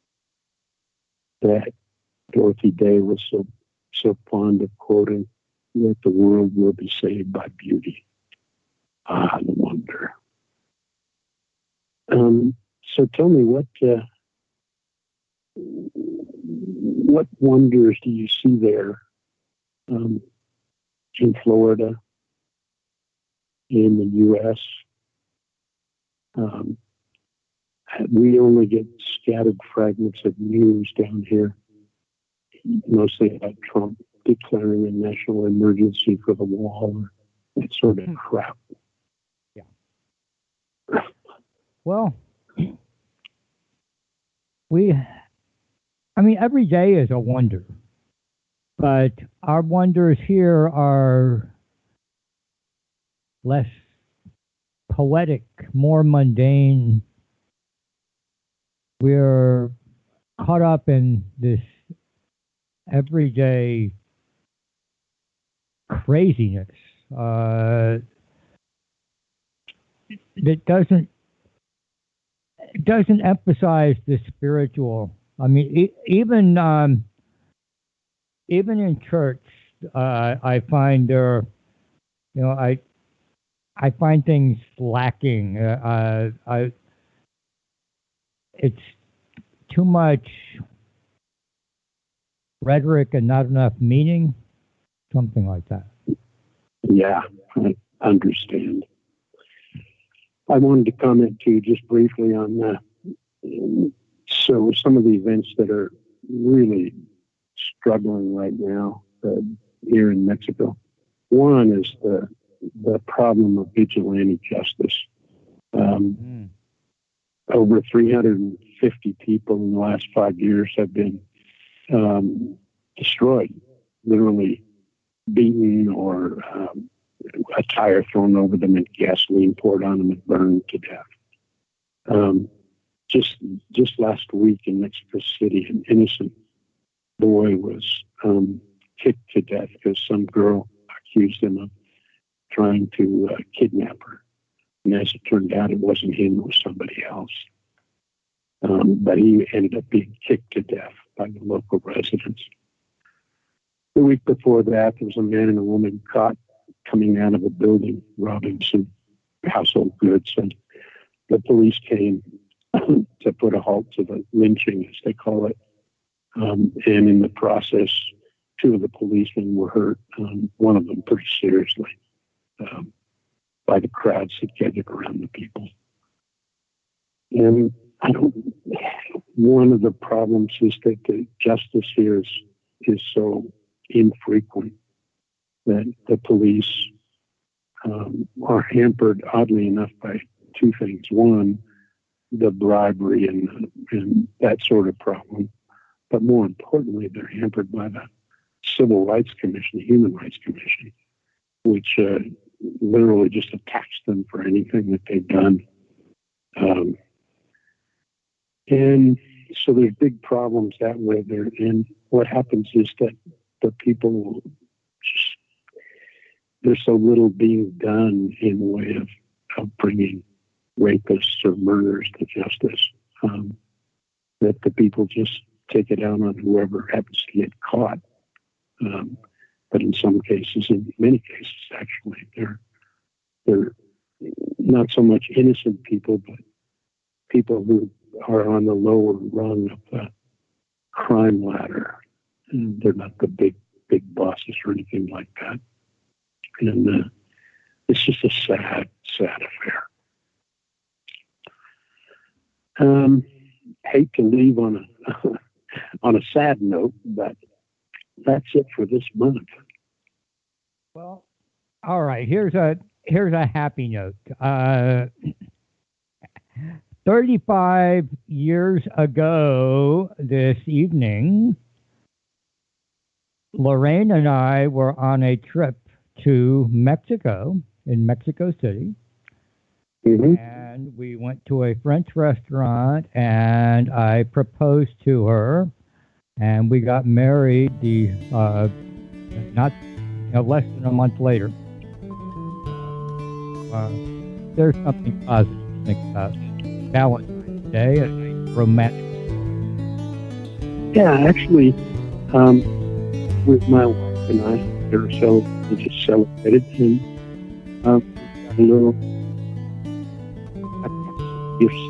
that Dorothy Day was so fond of quoting, that the world will be saved by beauty. Ah, the wonder. So tell me, what wonders do you see there in Florida, in the U.S.? We only get scattered fragments of news down here, mostly about Trump declaring a national emergency for the wall, that sort of crap. Yeah. Well, every day is a wonder, but our wonders here are less poetic, more mundane. We're caught up in this everyday craziness that doesn't emphasize the spiritual. I mean, even in church, I find there, I find things lacking. It's too much rhetoric and not enough meaning, something like that. Yeah, I understand. I wanted to comment too, just briefly on that. So some of the events that are really struggling right now here in Mexico. One is the problem of vigilante justice. Over 350 people in the last 5 years have been destroyed, literally beaten, or a tire thrown over them and gasoline poured on them and burned to death. Just last week in Mexico City, an innocent boy was kicked to death because some girl accused him of trying to kidnap her. And as it turned out, it wasn't him, it was somebody else. But he ended up being kicked to death by the local residents. The week before that, there was a man and a woman caught coming out of a building, robbing some household goods. And the police came to put a halt to the lynching, as they call it. And in the process, two of the policemen were hurt, one of them pretty seriously, by the crowds that gathered around the people. And one of the problems is that the justice here is so infrequent that the police are hampered, oddly enough, by two things. One, the bribery and that sort of problem. But more importantly, they're hampered by the Civil Rights Commission, the Human Rights Commission, which literally just attacks them for anything that they've done. And so there's big problems that way there. And what happens is that the people, there's so little being done in the way of bringing rapists or murderers to justice, that the people just take it out on whoever happens to get caught. But in some cases, in many cases, actually, they're not so much innocent people, but people who are on the lower rung of the crime ladder. And they're not the big bosses or anything like that. And it's just a sad affair. Hate to leave on a sad note, but that's it for this month. Well, All right. Here's a happy note. 35 years ago this evening, Lorraine and I were on a trip to Mexico, in Mexico City. Mm-hmm. And we went to a French restaurant, and I proposed to her, and we got married less than a month later. There's something positive to think about Valentine's Day and romantic. Yeah, actually, with my wife and I, we just celebrated, and got a little gifts.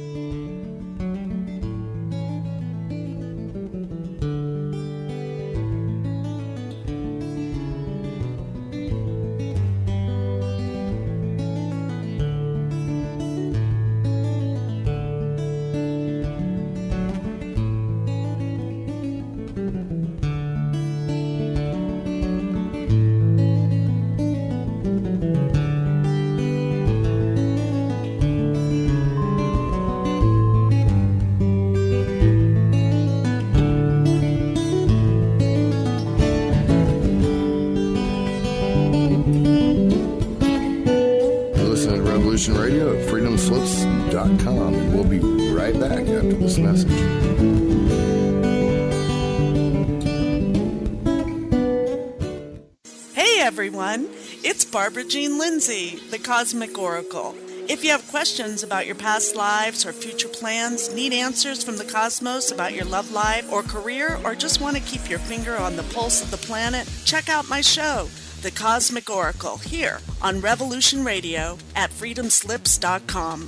Radio at freedomslips.com, and we'll be right back after this message. Hey everyone, it's Barbara Jean Lindsay, the Cosmic Oracle. If you have questions about your past lives or future plans, need answers from the cosmos about your love life or career, or just want to keep your finger on the pulse of the planet, check out my show, The Cosmic Oracle, here on Revolution Radio at freedomslips.com.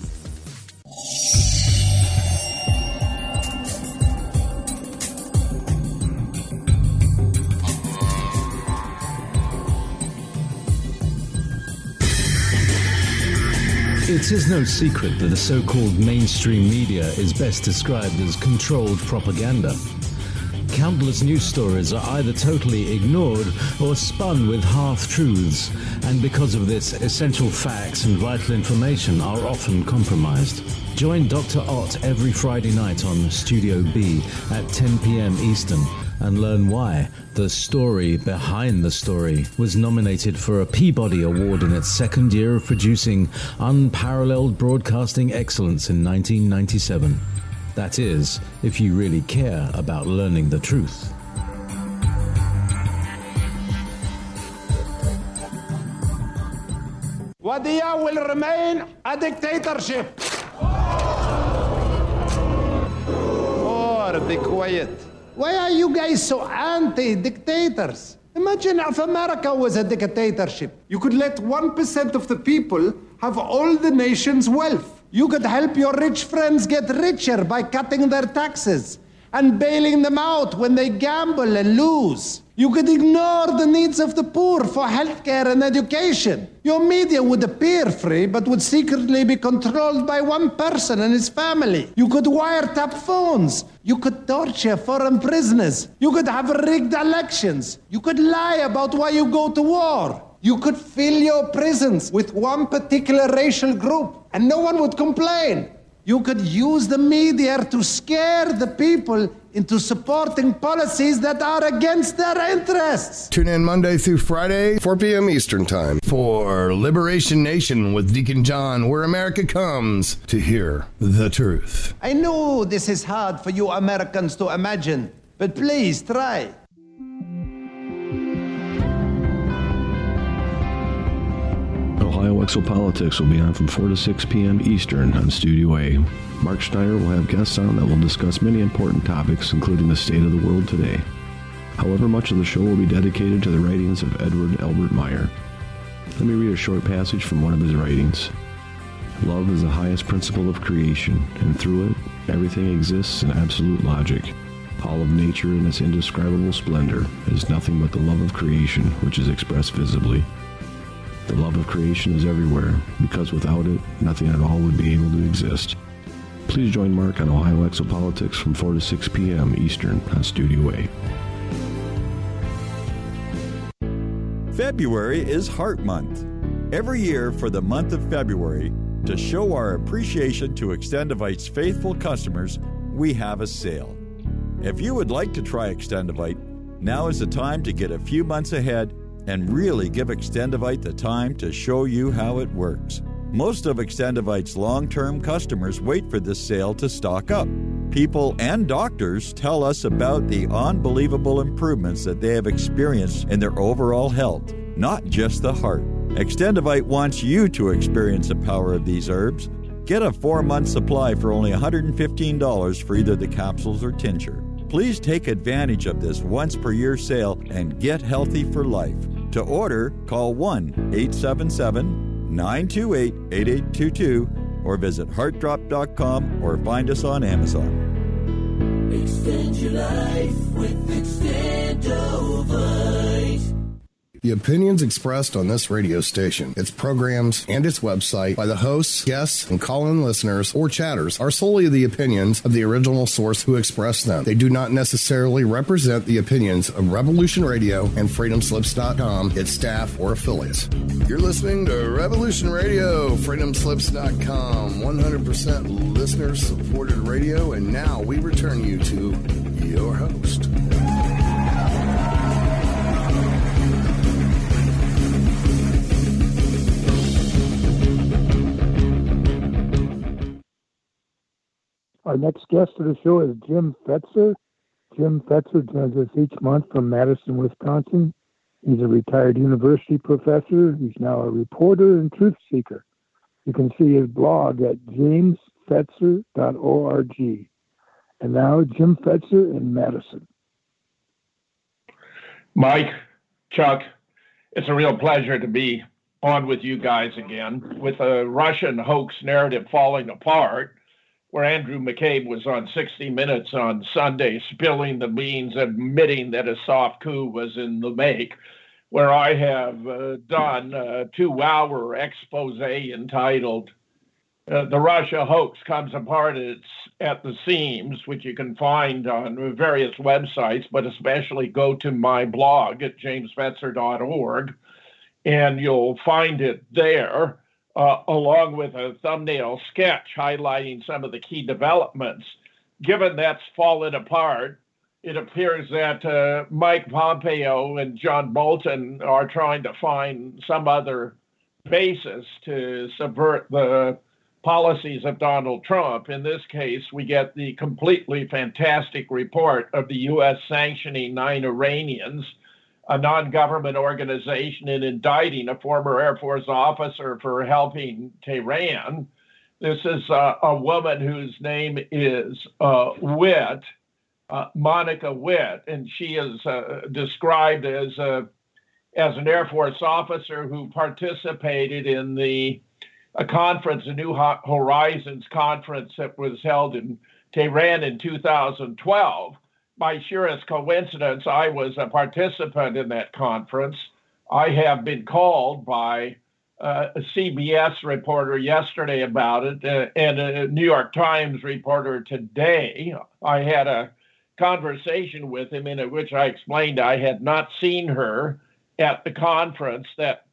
It is no secret that the so-called mainstream media is best described as controlled propaganda. Countless news stories are either totally ignored or spun with half-truths, and because of this, essential facts and vital information are often compromised. Join Dr. Ott every Friday night on Studio B at 10 p.m. Eastern and learn why The Story Behind the Story was nominated for a Peabody Award in its second year of producing unparalleled broadcasting excellence in 1997. That is, if you really care about learning the truth. Wadiya will remain a dictatorship. Or be quiet. Why are you guys so anti-dictators? Imagine if America was a dictatorship. You could let 1% of the people have all the nation's wealth. You could help your rich friends get richer by cutting their taxes and bailing them out when they gamble and lose. You could ignore the needs of the poor for healthcare and education. Your media would appear free, but would secretly be controlled by one person and his family. You could wiretap phones. You could torture foreign prisoners. You could have rigged elections. You could lie about why you go to war. You could fill your prisons with one particular racial group, and no one would complain. You could use the media to scare the people into supporting policies that are against their interests. Tune in Monday through Friday, 4 p.m. Eastern Time, for Liberation Nation with Deacon John, where America comes to hear the truth. I know this is hard for you Americans to imagine, but please try. Ohio Exopolitics will be on from 4 to 6 p.m. Eastern on Studio A. Mark Schneider will have guests on that will discuss many important topics, including the state of the world today. However, much of the show will be dedicated to the writings of Edward Albert Meyer. Let me read a short passage from one of his writings. Love is the highest principle of creation, and through it, everything exists in absolute logic. All of nature in its indescribable splendor is nothing but the love of creation, which is expressed visibly. The love of creation is everywhere, because without it, nothing at all would be able to exist. Please join Mark on Ohio Exopolitics from 4 to 6 p.m. Eastern on Studio A. February is Heart Month. Every year for the month of February, to show our appreciation to Extendivite's faithful customers, we have a sale. If you would like to try Extendivite, now is the time to get a few months ahead and really give Extendivite the time to show you how it works. Most of Extendivite's long-term customers wait for this sale to stock up. People and doctors tell us about the unbelievable improvements that they have experienced in their overall health, not just the heart. Extendivite wants you to experience the power of these herbs. Get a 4-month supply for only $115 for either the capsules or tincture. Please take advantage of this once-per-year sale and get healthy for life. To order, call 1-877-928-8822 or visit heartdrop.com or find us on Amazon. Extend your life with Extendovite. The opinions expressed on this radio station, its programs, and its website by the hosts, guests, and call-in listeners or chatters are solely the opinions of the original source who expressed them. They do not necessarily represent the opinions of Revolution Radio and FreedomSlips.com, its staff, or affiliates. You're listening to Revolution Radio, FreedomSlips.com, 100% listener-supported radio, and now we return you to your host. Our next guest for the show is Jim Fetzer. Jim Fetzer joins us each month from Madison, Wisconsin. He's a retired university professor. He's now a reporter and truth seeker. You can see his blog at jamesfetzer.org. And now, Jim Fetzer in Madison. Mike, Chuck, it's a real pleasure to be on with you guys again. With a Russian hoax narrative falling apart, where Andrew McCabe was on 60 Minutes on Sunday, spilling the beans, admitting that a soft coup was in the make, where I have done a 2-hour expose entitled The Russia Hoax Comes Apart at the Seams, which you can find on various websites, but especially go to my blog at jamesfetzer.org, and you'll find it there. Along with a thumbnail sketch highlighting some of the key developments. Given that's fallen apart, it appears that Mike Pompeo and John Bolton are trying to find some other basis to subvert the policies of Donald Trump. In this case, we get the completely fantastic report of the U.S. sanctioning 9 Iranians, a non-government organization, in indicting a former Air Force officer for helping Tehran. This is a woman whose name is Witt, Monica Witt, and she is described as an Air Force officer who participated in a conference, a New Horizons conference that was held in Tehran in 2012. By sheerest coincidence, I was a participant in that conference. I have been called by a CBS reporter yesterday about it and a New York Times reporter today. I had a conversation with him in which I explained I had not seen her at the conference, that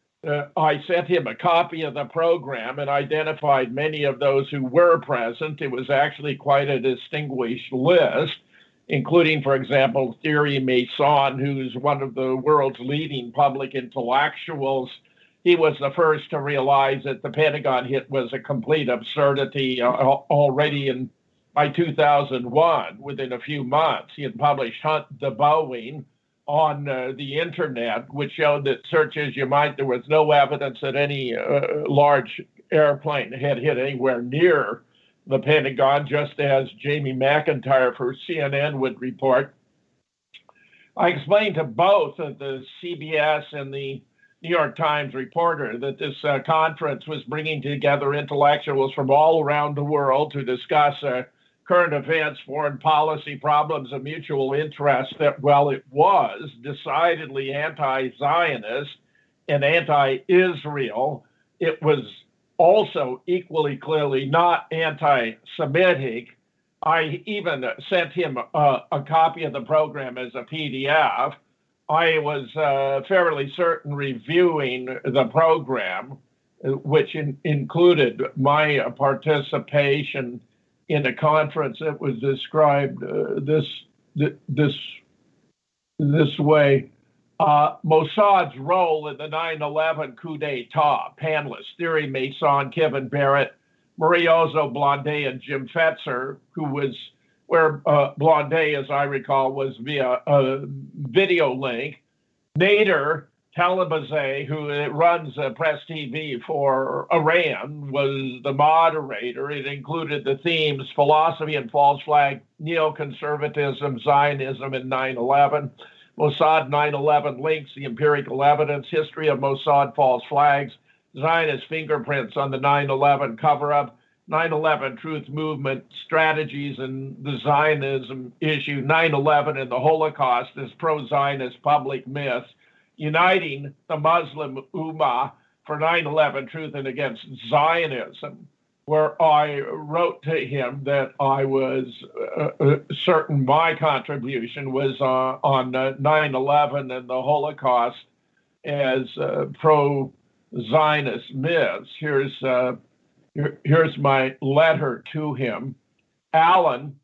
I sent him a copy of the program and identified many of those who were present. It was actually quite a distinguished list, including, for example, Thierry Meyssan, who's one of the world's leading public intellectuals. He was the first to realize that the Pentagon hit was a complete absurdity already by 2001. Within a few months, he had published Hunt the Boeing on the internet, which showed that, search as you might, there was no evidence that any large airplane had hit anywhere near the Pentagon, just as Jamie McIntyre for CNN would report. I explained to both the CBS and the New York Times reporter that this conference was bringing together intellectuals from all around the world to discuss current events, foreign policy, problems of mutual interest, that, while it was decidedly anti-Zionist and anti-Israel, it was also equally clearly not anti-Semitic. I even sent him a copy of the program as a PDF. I was fairly certain reviewing the program, which included my participation in a conference that was described this way. Mossad's role in the 9/11 coup d'etat. Panelists: Thierry Meyssan, Kevin Barrett, Marie-Ozo Blondet, and Jim Fetzer, where Blondet, as I recall, was via a video link. Nader Talabazé, who runs Press TV for Iran, was the moderator. It included the themes philosophy and false flag, neoconservatism, Zionism, and 9/11. Mossad 9/11 links, the empirical evidence, history of Mossad false flags, Zionist fingerprints on the 9/11 cover-up, 9/11 truth movement strategies and the Zionism issue, 9/11 and the Holocaust as pro-Zionist public myths, uniting the Muslim Ummah for 9/11 truth and against Zionism, where I wrote to him that I was certain my contribution was on 9/11 and the Holocaust as pro-Zionist myths. Here's my letter to him. Alan,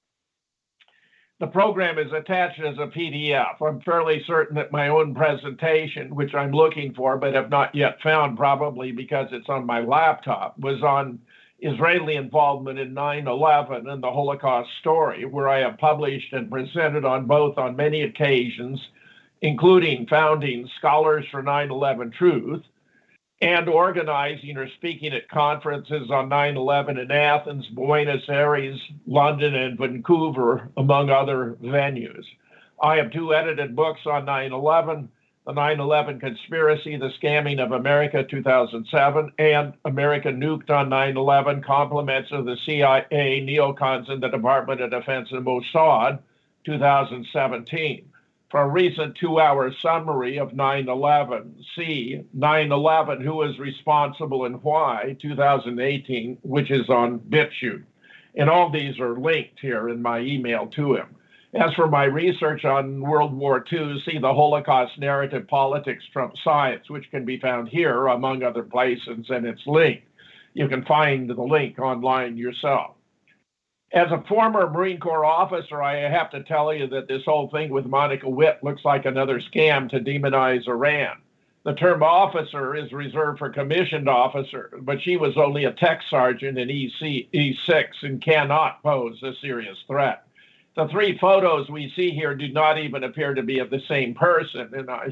the program is attached as a PDF. I'm fairly certain that my own presentation, which I'm looking for but have not yet found, probably because it's on my laptop, was on Israeli involvement in 9/11 and the Holocaust story, where I have published and presented on many occasions, including founding Scholars for 9/11 Truth, and organizing or speaking at conferences on 9/11 in Athens, Buenos Aires, London, and Vancouver, among other venues. I have 2 edited books on 9/11, The 9/11 Conspiracy, The Scamming of America, 2007, and America Nuked on 9/11, Compliments of the CIA, Neocons in the Department of Defense and Mossad, 2017. For a recent 2-hour summary of 9/11, see 9/11, Who is Responsible and Why, 2018, which is on BitChute. And all these are linked here in my email to him. As for my research on World War II, see the Holocaust Narrative, Politics, Trump Science, which can be found here, among other places, and it's linked. You can find the link online yourself. As a former Marine Corps officer, I have to tell you that this whole thing with Monica Witt looks like another scam to demonize Iran. The term officer is reserved for commissioned officer, but she was only a tech sergeant in E6 and cannot pose a serious threat. The 3 photos we see here do not even appear to be of the same person, and I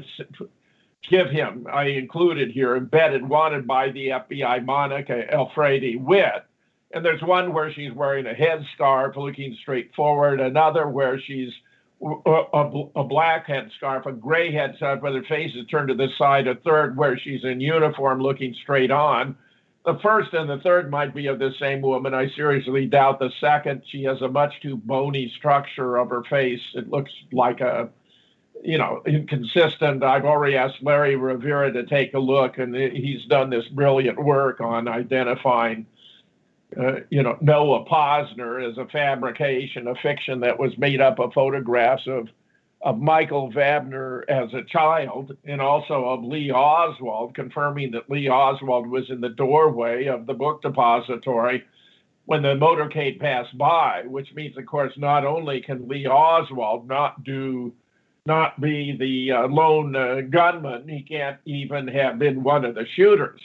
included here, embedded, wanted by the FBI, Monica Elfredi Witt. And there's one where she's wearing a headscarf looking straight forward, another where she's a black headscarf, a gray headscarf where her face is turned to the side, a third where she's in uniform looking straight on. The first and the third might be of the same woman. I seriously doubt the second. She has a much too bony structure of her face. It looks like inconsistent. I've already asked Larry Rivera to take a look, and he's done this brilliant work on identifying Noah Posner as a fabrication, a fiction that was made up of photographs of Michael Wagner as a child, and also of Lee Oswald, confirming that Lee Oswald was in the doorway of the book depository when the motorcade passed by, which means, of course, not only can Lee Oswald not be the lone gunman, he can't even have been one of the shooters.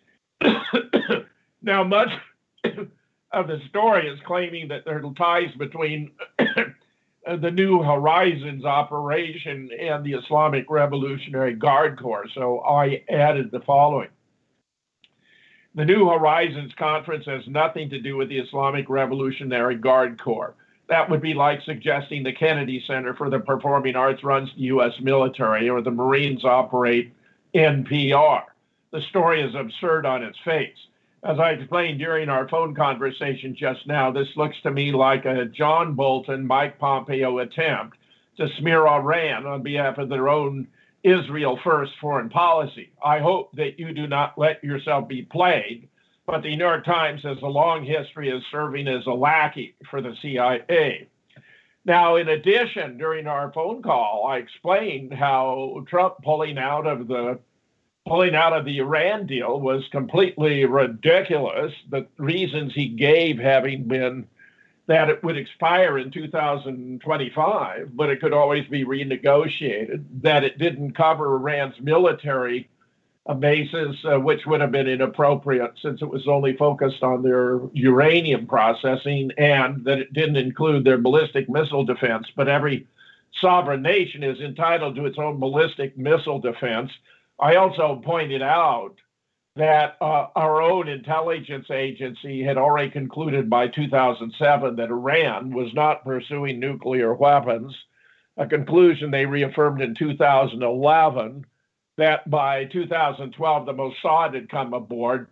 Now, much of the story is claiming that there are ties between the New Horizons operation and the Islamic Revolutionary Guard Corps. So I added the following. The New Horizons Conference has nothing to do with the Islamic Revolutionary Guard Corps. That would be like suggesting the Kennedy Center for the Performing Arts runs the U.S. military or the Marines operate NPR. The story is absurd on its face. As I explained during our phone conversation just now, this looks to me like a John Bolton, Mike Pompeo attempt to smear Iran on behalf of their own Israel first foreign policy. I hope that you do not let yourself be played, but the New York Times has a long history of serving as a lackey for the CIA. Now, in addition, during our phone call, I explained how Trump pulling out of the Iran deal was completely ridiculous. The reasons he gave having been that it would expire in 2025, but it could always be renegotiated, that it didn't cover Iran's military bases, which would have been inappropriate since it was only focused on their uranium processing, and that it didn't include their ballistic missile defense. But every sovereign nation is entitled to its own ballistic missile defense. I also pointed out that our own intelligence agency had already concluded by 2007 that Iran was not pursuing nuclear weapons, a conclusion they reaffirmed in 2011, that by 2012 the Mossad had come aboard,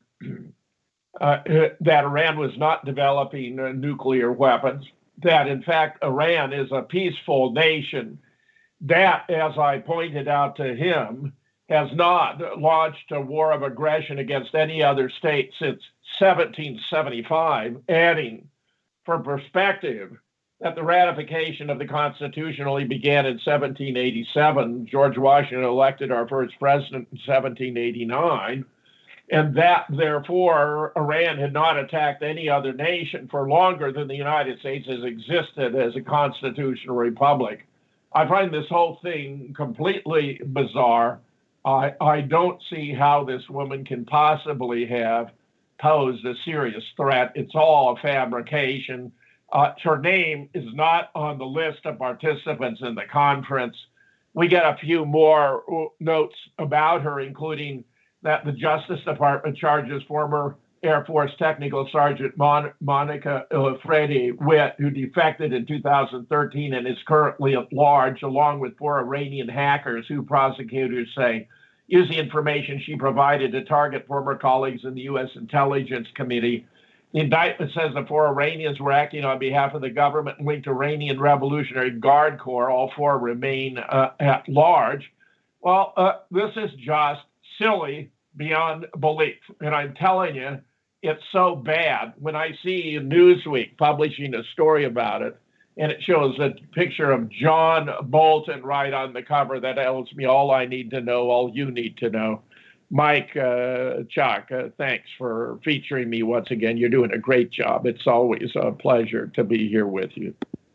that Iran was not developing nuclear weapons, that in fact Iran is a peaceful nation, that, as I pointed out to him, has not launched a war of aggression against any other state since 1775, adding, for perspective, that the ratification of the Constitution only began in 1787. George Washington elected our first president in 1789, and that, therefore, Iran had not attacked any other nation for longer than the United States has existed as a constitutional republic. I find this whole thing completely bizarre. I don't see how this woman can possibly have posed a serious threat. It's all a fabrication. Her name is not on the list of participants in the conference. We get a few more notes about her, including that the Justice Department charges former Air Force Technical Sergeant Monica Freddy Witt, who defected in 2013 and is currently at large, along with 4 Iranian hackers who prosecutors say use the information she provided to target former colleagues in the U.S. Intelligence Committee. The indictment says the 4 Iranians were acting on behalf of the government linked to Iranian Revolutionary Guard Corps. All 4 remain at large. Well, this is just silly beyond belief. And I'm telling you, it's so bad. When I see Newsweek publishing a story about it, and it shows a picture of John Bolton right on the cover, that tells me all I need to know, all you need to know. Mike, Chuck, thanks for featuring me once again. You're doing a great job. It's always a pleasure to be here with you.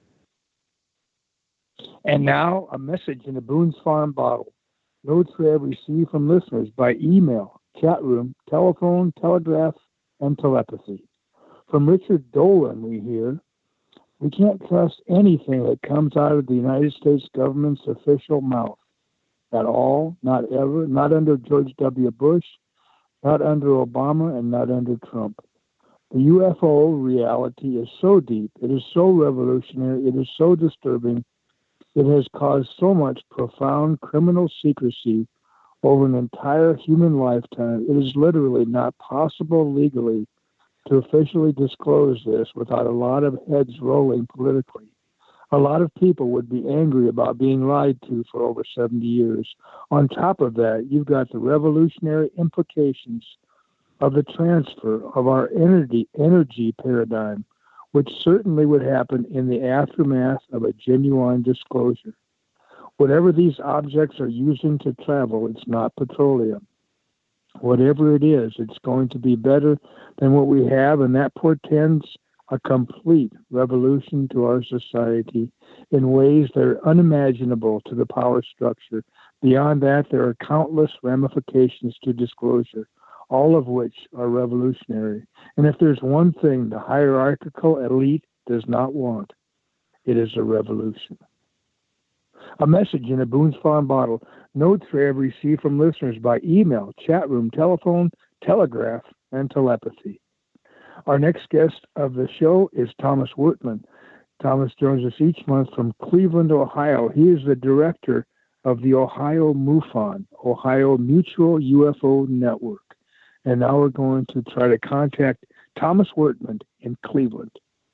And now a message in the Boone's Farm bottle. Notes we have received from listeners by email, chat room, telephone, telegraph, and telepathy. From Richard Dolan, we hear, we can't trust anything that comes out of the United States government's official mouth. At all, not ever, not under George W. Bush, not under Obama, and not under Trump. The UFO reality is so deep, it is so revolutionary, it is so disturbing, it has caused so much profound criminal secrecy over an entire human lifetime. It is literally not possible legally to officially disclose this without a lot of heads rolling politically. A lot of people would be angry about being lied to for over 70 years. On top of that, you've got the revolutionary implications of the transfer of our energy paradigm, which certainly would happen in the aftermath of a genuine disclosure. Whatever these objects are using to travel, it's not petroleum. Whatever it is, it's going to be better than what we have, and that portends a complete revolution to our society in ways that are unimaginable to the power structure. Beyond that, there are countless ramifications to disclosure, all of which are revolutionary. And if there's one thing the hierarchical elite does not want, it is a revolution. A message in a Boone's Farm bottle. Notes we have received from listeners by email, chat room, telephone, telegraph, and telepathy. Our next guest of the show is Thomas Wertman. Thomas joins us each month from Cleveland, Ohio. He is the director of the Ohio MUFON, Ohio Mutual UFO Network. And now we're going to try to contact Thomas Wertman in Cleveland.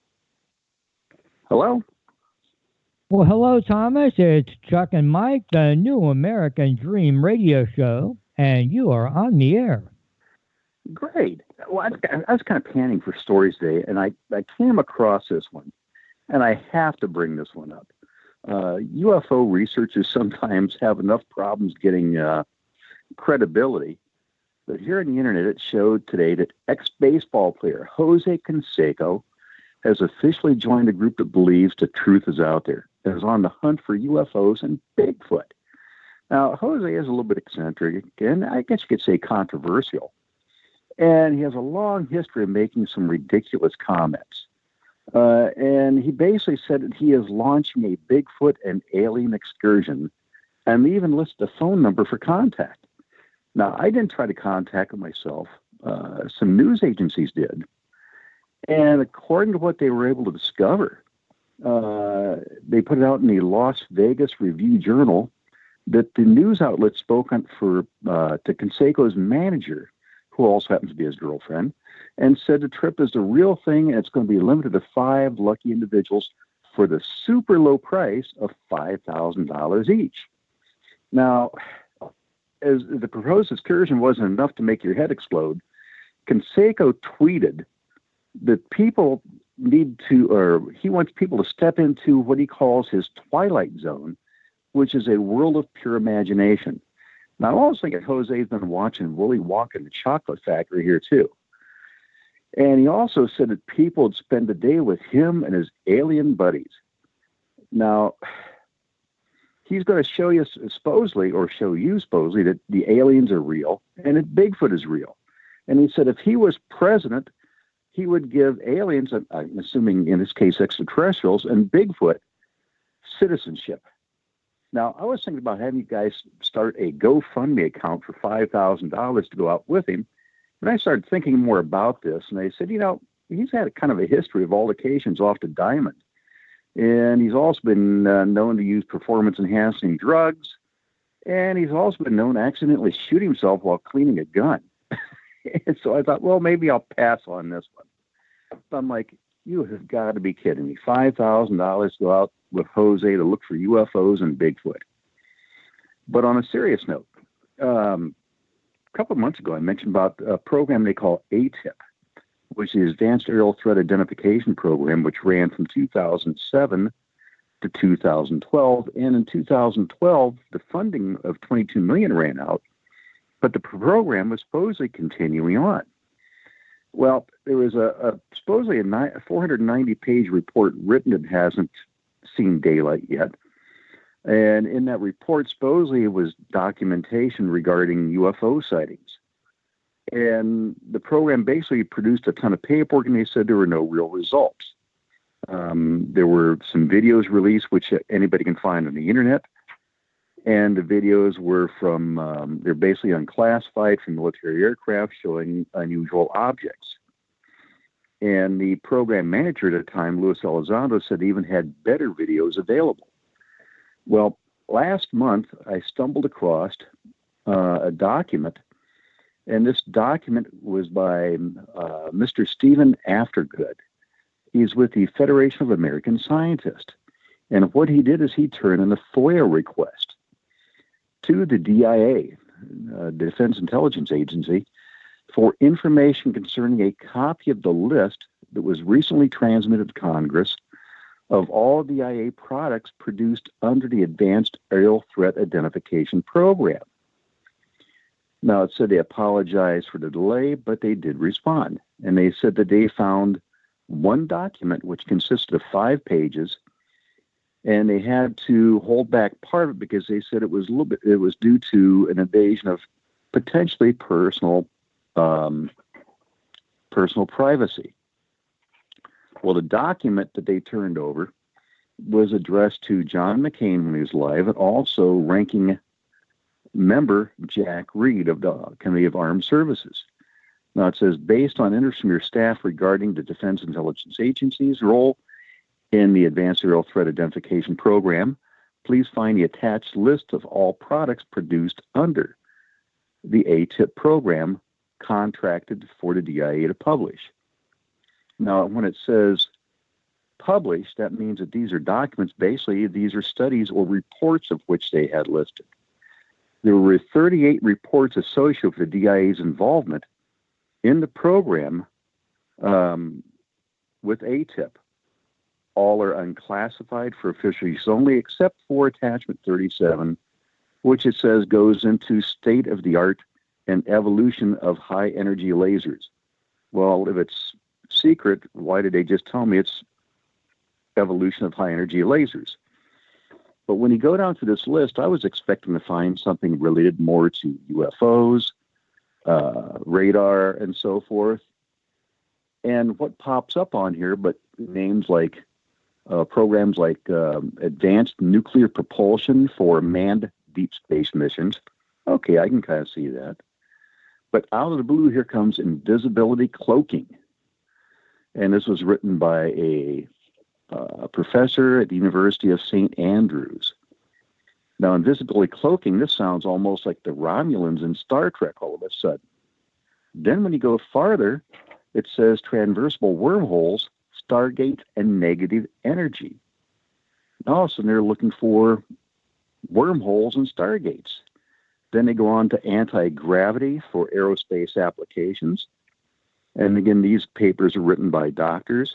Hello? Well, hello, Thomas. It's Chuck and Mike, the New American Dream radio show, and you are on the air. Great. Well, I was kind of panning for stories today, and I came across this one. and I have to bring this one up. UFO researchers sometimes have enough problems getting credibility, but here on the internet it showed today that ex-baseball player Jose Canseco has officially joined a group that believes the truth is out there and is on the hunt for UFOs and Bigfoot. Now, Jose is a little bit eccentric, and I guess you could say controversial, and he has a long history of making some ridiculous comments. And he basically said that he is launching a Bigfoot and alien excursion, and even listed a phone number for contact. Now, I didn't try to contact him myself. Some news agencies did. And according to what they were able to discover, they put it out in the Las Vegas Review-Journal that the news outlet spoke to Canseco's manager, who also happens to be his girlfriend, and said the trip is the real thing, and it's going to be limited to 5 lucky individuals for the super low price of $5,000 each. Now, as the proposed excursion wasn't enough to make your head explode, Canseco tweeted that he wants people to step into what he calls his twilight zone, which is a world of pure imagination. Now, I was thinking Jose's been watching Willy Wonka and the Chocolate Factory here, too. And he also said that people would spend the day with him and his alien buddies. Now, he's going to show you supposedly that the aliens are real and that Bigfoot is real. And he said if he was president, he would give aliens, I'm assuming in this case extraterrestrials, and Bigfoot citizenship. Now, I was thinking about having you guys start a GoFundMe account for $5,000 to go out with him. And I started thinking more about this, and I said, he's had kind of a history of altercations off the diamond. And he's also been known to use performance-enhancing drugs, and he's also been known to accidentally shoot himself while cleaning a gun. And so I thought, well, maybe I'll pass on this one. But I'm like, you have got to be kidding me. $5,000 to go out with Jose to look for UFOs and Bigfoot. But on a serious note, a couple of months ago, I mentioned about a program they call ATIP, which is Advanced Aerial Threat Identification Program, which ran from 2007 to 2012. And in 2012, the funding of $22 million ran out, but the program was supposedly continuing on. Well, there was supposedly a 490-page report written that hasn't seen daylight yet. And in that report, supposedly it was documentation regarding UFO sightings. And the program basically produced a ton of paperwork, and they said there were no real results. There were some videos released, which anybody can find on the internet. And the videos were they're basically unclassified from military aircraft showing unusual objects. And the program manager at the time, Luis Elizondo, said they even had better videos available. Well, last month, I stumbled across a document, and this document was by Mr. Stephen Aftergood. He's with the Federation of American Scientists. And what he did is he turned in a FOIA request to the DIA, Defense Intelligence Agency, for information concerning a copy of the list that was recently transmitted to Congress of all DIA products produced under the Advanced Aerial Threat Identification Program. Now, it said they apologized for the delay, but they did respond. And they said that they found one document which consisted of 5 pages, and they had to hold back part of it because they said it was due to an invasion of potentially personal privacy. Well, the document that they turned over was addressed to John McCain when he was alive, and also ranking member Jack Reed of the Committee of Armed Services. Now, it says, based on interest from your staff regarding the Defense Intelligence Agency's role in the Advanced Aerial Threat Identification Program, please find the attached list of all products produced under the ATIP program contracted for the DIA to publish. Now, when it says publish, that means that these are documents. Basically, these are studies or reports of which they had listed. There were 38 reports associated with the DIA's involvement in the program with ATIP. All are unclassified for official use only, except for attachment 37, which it says goes into state-of-the-art and evolution of high-energy lasers. Well, if it's secret, why did they just tell me it's evolution of high-energy lasers? But when you go down to this list, I was expecting to find something related more to UFOs, radar, and so forth. And what pops up on here, but names like programs like advanced nuclear propulsion for manned deep space missions. Okay, I can kind of see that. But out of the blue, here comes invisibility cloaking. And this was written by a professor at the University of St. Andrews. Now, invisibility cloaking, this sounds almost like the Romulans in Star Trek all of a sudden. Then when you go farther, it says transversal wormholes, stargates, and negative energy. Now, all of a sudden, they're looking for wormholes and stargates. Then they go on to anti-gravity for aerospace applications. And again, these papers are written by doctors.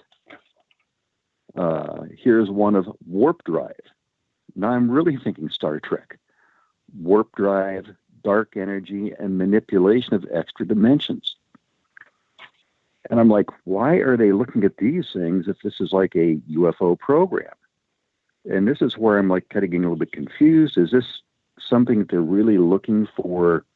Here's one of warp drive. Now I'm really thinking Star Trek. Warp drive, dark energy, and manipulation of extra dimensions. And I'm like, why are they looking at these things if this is like a UFO program? And this is where I'm like kind of getting a little bit confused. Is this something that they're really looking for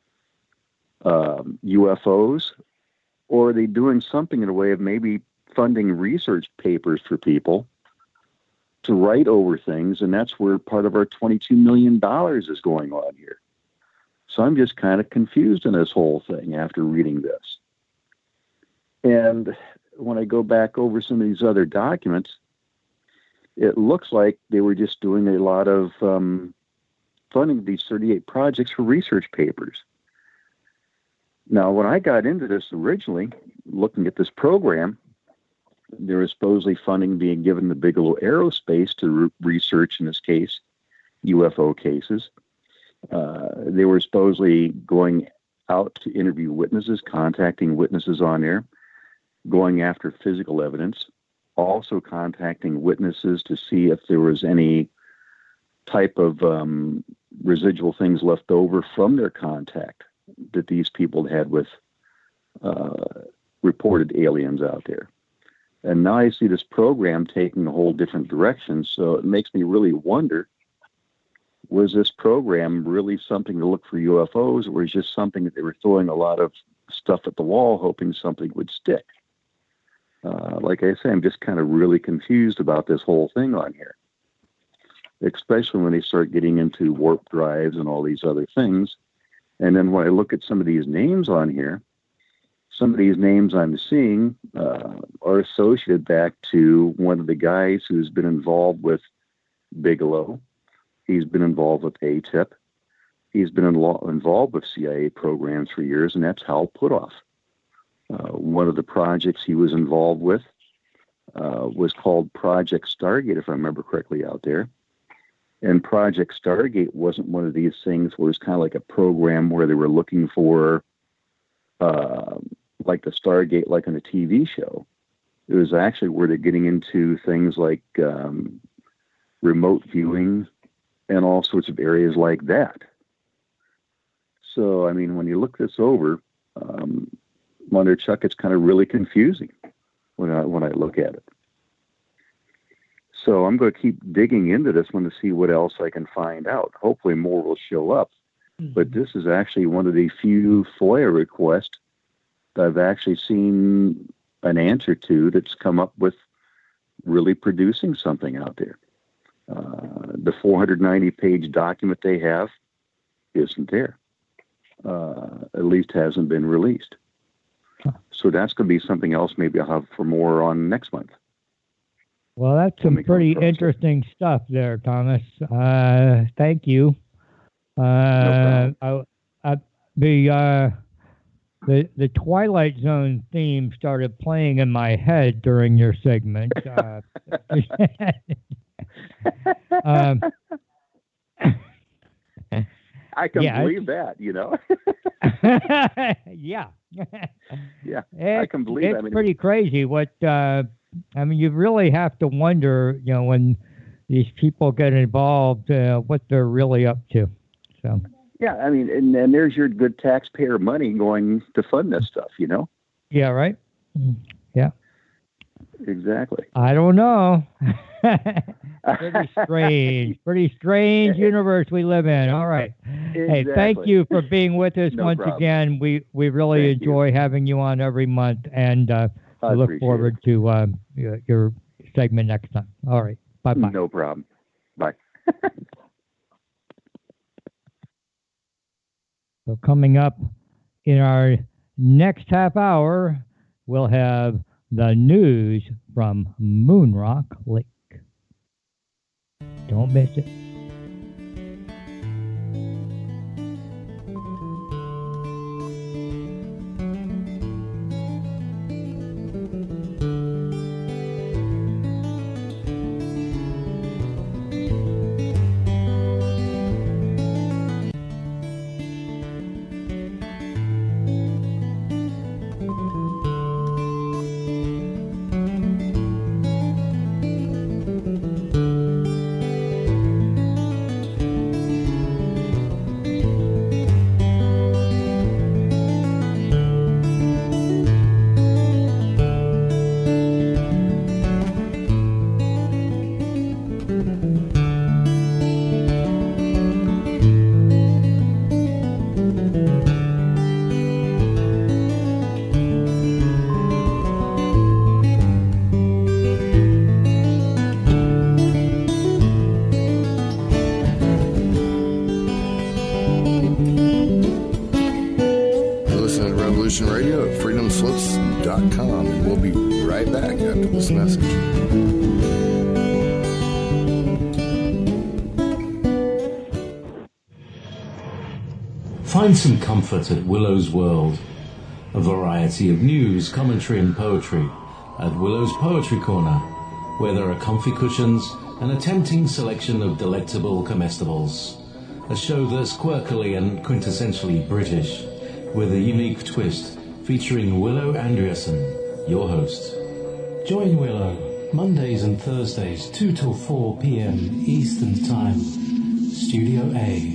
UFOs? Or are they doing something in a way of maybe funding research papers for people to write over things? And that's where part of our $22 million is going on here. So I'm just kind of confused in this whole thing after reading this. And when I go back over some of these other documents, it looks like they were just doing a lot of funding these 38 projects for research papers. Now, when I got into this originally, looking at this program, there was supposedly funding being given to Bigelow Aerospace to research, in this case, UFO cases. They were supposedly going out to interview witnesses, contacting witnesses on air, going after physical evidence, also contacting witnesses to see if there was any type of residual things left over from their contact that these people had with reported aliens out there. And now I see this program taking a whole different direction, so it makes me really wonder, was this program really something to look for UFOs, or is just something that they were throwing a lot of stuff at the wall hoping something would stick? Like I say, I'm just kind of really confused about this whole thing on here, especially when they start getting into warp drives and all these other things. And then when I look at some of these names on here, some of these names I'm seeing are associated back to one of the guys who's been involved with Bigelow. He's been involved with ATIP. He's been involved with CIA programs for years, and that's Hal Puthoff. One of the projects he was involved with was called Project Stargate, if I remember correctly, out there. And Project Stargate wasn't one of these things where it's kind of like a program where they were looking for like the Stargate, like on a TV show. It was actually where they're getting into things like remote viewing and all sorts of areas like that. So, I mean, when you look this over, Wonder Chuck, it's kind of really confusing when I look at it. So I'm going to keep digging into this one to see what else I can find out. Hopefully more will show up. Mm-hmm. But this is actually one of the few FOIA requests that I've actually seen an answer to that's come up with really producing something out there. The 490-page document they have isn't there. At least hasn't been released. So that's going to be something else maybe I'll have for more on next month. Well, that's some pretty interesting stuff there, Thomas. Thank you. No the Twilight Zone theme started playing in my head during your segment. I can believe that, you know. Yeah. Yeah, I can believe that. It's pretty crazy what I mean, you really have to wonder, when these people get involved, what they're really up to. So. Yeah, I mean, and there's your good taxpayer money going to fund this stuff, Yeah, right? Yeah. Exactly. I don't know. Pretty strange universe we live in. All right. Exactly. Hey, thank you for being with us No once problem. again. We really enjoy having you on every month, and I look forward to your segment next time. All right. Bye-bye. No problem. Bye. So coming up in our next half hour, we'll have the news from Moonrock Lake. Don't miss it. Radio at freedomslips.com, and we'll be right back after this message. Find some comfort at Willow's World. A variety of news, commentary and poetry at Willow's Poetry Corner, where there are comfy cushions and a tempting selection of delectable comestibles. A show that's quirkily and quintessentially British, with a unique twist, featuring Willow Andreasen, your host. Join Willow, Mondays and Thursdays, 2 till 4 p.m. Eastern Time, Studio A.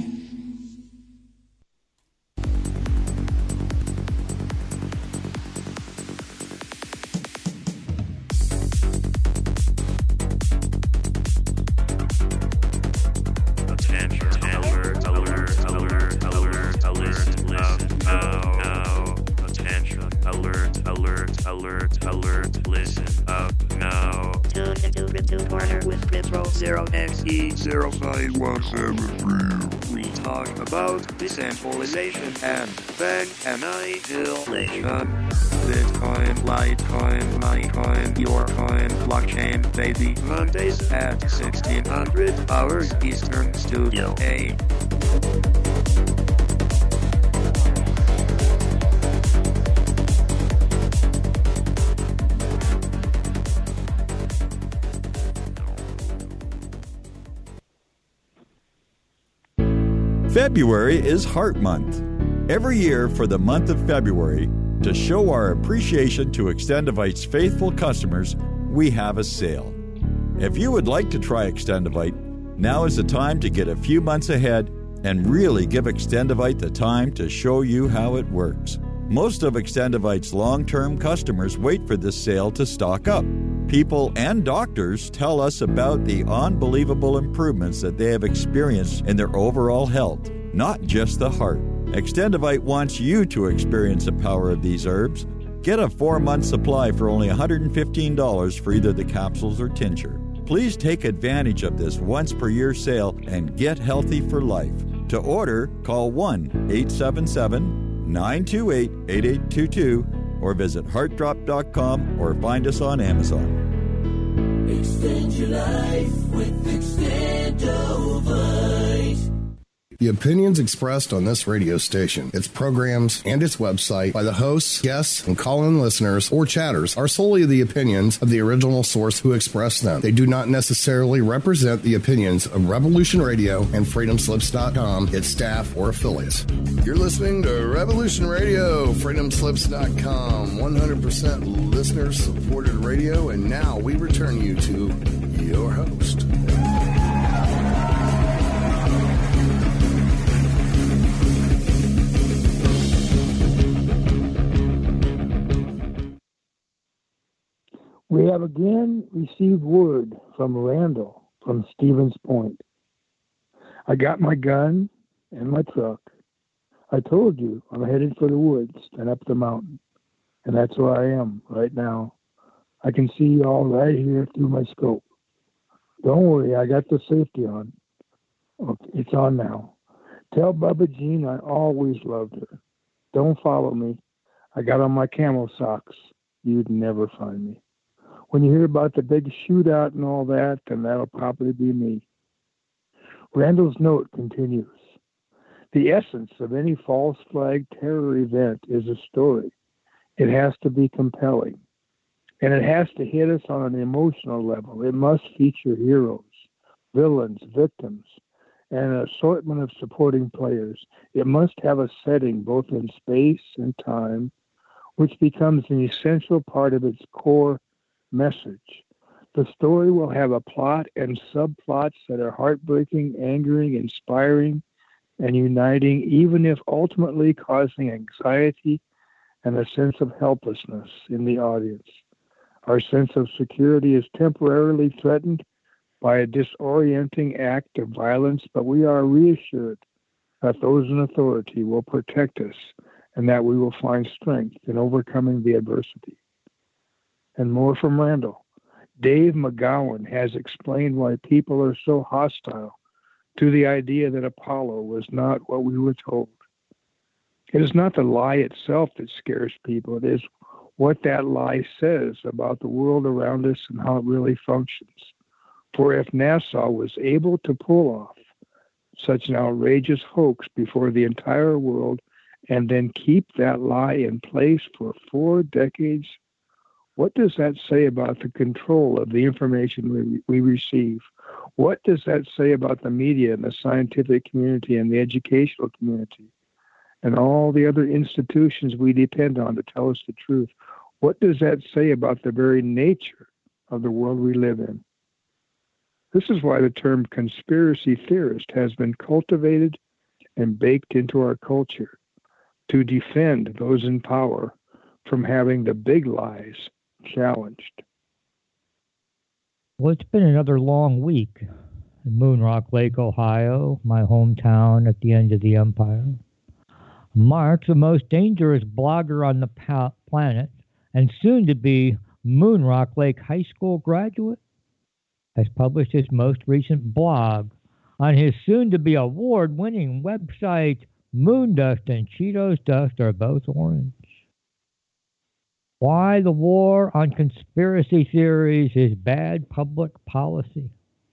We talk about decentralization and then annihilation. Bitcoin, Litecoin, Litecoin, your coin, blockchain, baby. Mondays at 1600 hours Eastern, Studio A. February is Heart Month. Every year for the month of February, to show our appreciation to Extendivite's faithful customers, we have a sale. If you would like to try Extendivite, now is the time to get a few months ahead and really give Extendivite the time to show you how it works. Most of Extendivite's long-term customers wait for this sale to stock up. People and doctors tell us about the unbelievable improvements that they have experienced in their overall health, not just the heart. Extendivite wants you to experience the power of these herbs. Get a 4-month supply for only $115 for either the capsules or tincture. Please take advantage of this once-per-year sale and get healthy for life. To order, call 1-877-928-8822 or visit heartdrop.com or find us on Amazon. Extend your life with Extendovite. The opinions expressed on this radio station, its programs, and its website by the hosts, guests, and call-in listeners or chatters are solely the opinions of the original source who expressed them. They do not necessarily represent the opinions of Revolution Radio and FreedomSlips.com, its staff, or affiliates. You're listening to Revolution Radio, FreedomSlips.com, 100% listener-supported radio, and now we return you to your host. We have again received word from Randall from Stevens Point. I got my gun and my truck. I told you I'm headed for the woods and up the mountain, and that's where I am right now. I can see you all right here through my scope. Don't worry, I got the safety on. Okay, it's on now. Tell Bubba Jean I always loved her. Don't follow me. I got on my camel socks. You'd never find me. When you hear about the big shootout and all that, then that'll probably be me. Randall's note continues. The essence of any false flag terror event is a story. It has to be compelling. And it has to hit us on an emotional level. It must feature heroes, villains, victims, and an assortment of supporting players. It must have a setting both in space and time, which becomes an essential part of its core message. The story will have a plot and subplots that are heartbreaking, angering, inspiring, and uniting, even if ultimately causing anxiety and a sense of helplessness in the audience. Our sense of security is temporarily threatened by a disorienting act of violence, but we are reassured that those in authority will protect us and that we will find strength in overcoming the adversity. And more from Randall. Dave McGowan has explained why people are so hostile to the idea that Apollo was not what we were told. It is not the lie itself that scares people. It is what that lie says about the world around us and how it really functions. For if NASA was able to pull off such an outrageous hoax before the entire world and then keep that lie in place for 4 decades, what does that say about the control of the information we receive? What does that say about the media and the scientific community and the educational community and all the other institutions we depend on to tell us the truth? What does that say about the very nature of the world we live in? This is why the term conspiracy theorist has been cultivated and baked into our culture to defend those in power from having the big lies challenged. Well, it's been another long week in Moon Rock Lake, Ohio, my hometown at the end of the empire. Mark, the most dangerous blogger on the planet and soon to be Moon Rock Lake High School graduate, has published his most recent blog on his soon-to-be award-winning website, Moondust and Cheetos Dust are both orange. Why the war on conspiracy theories is bad public policy.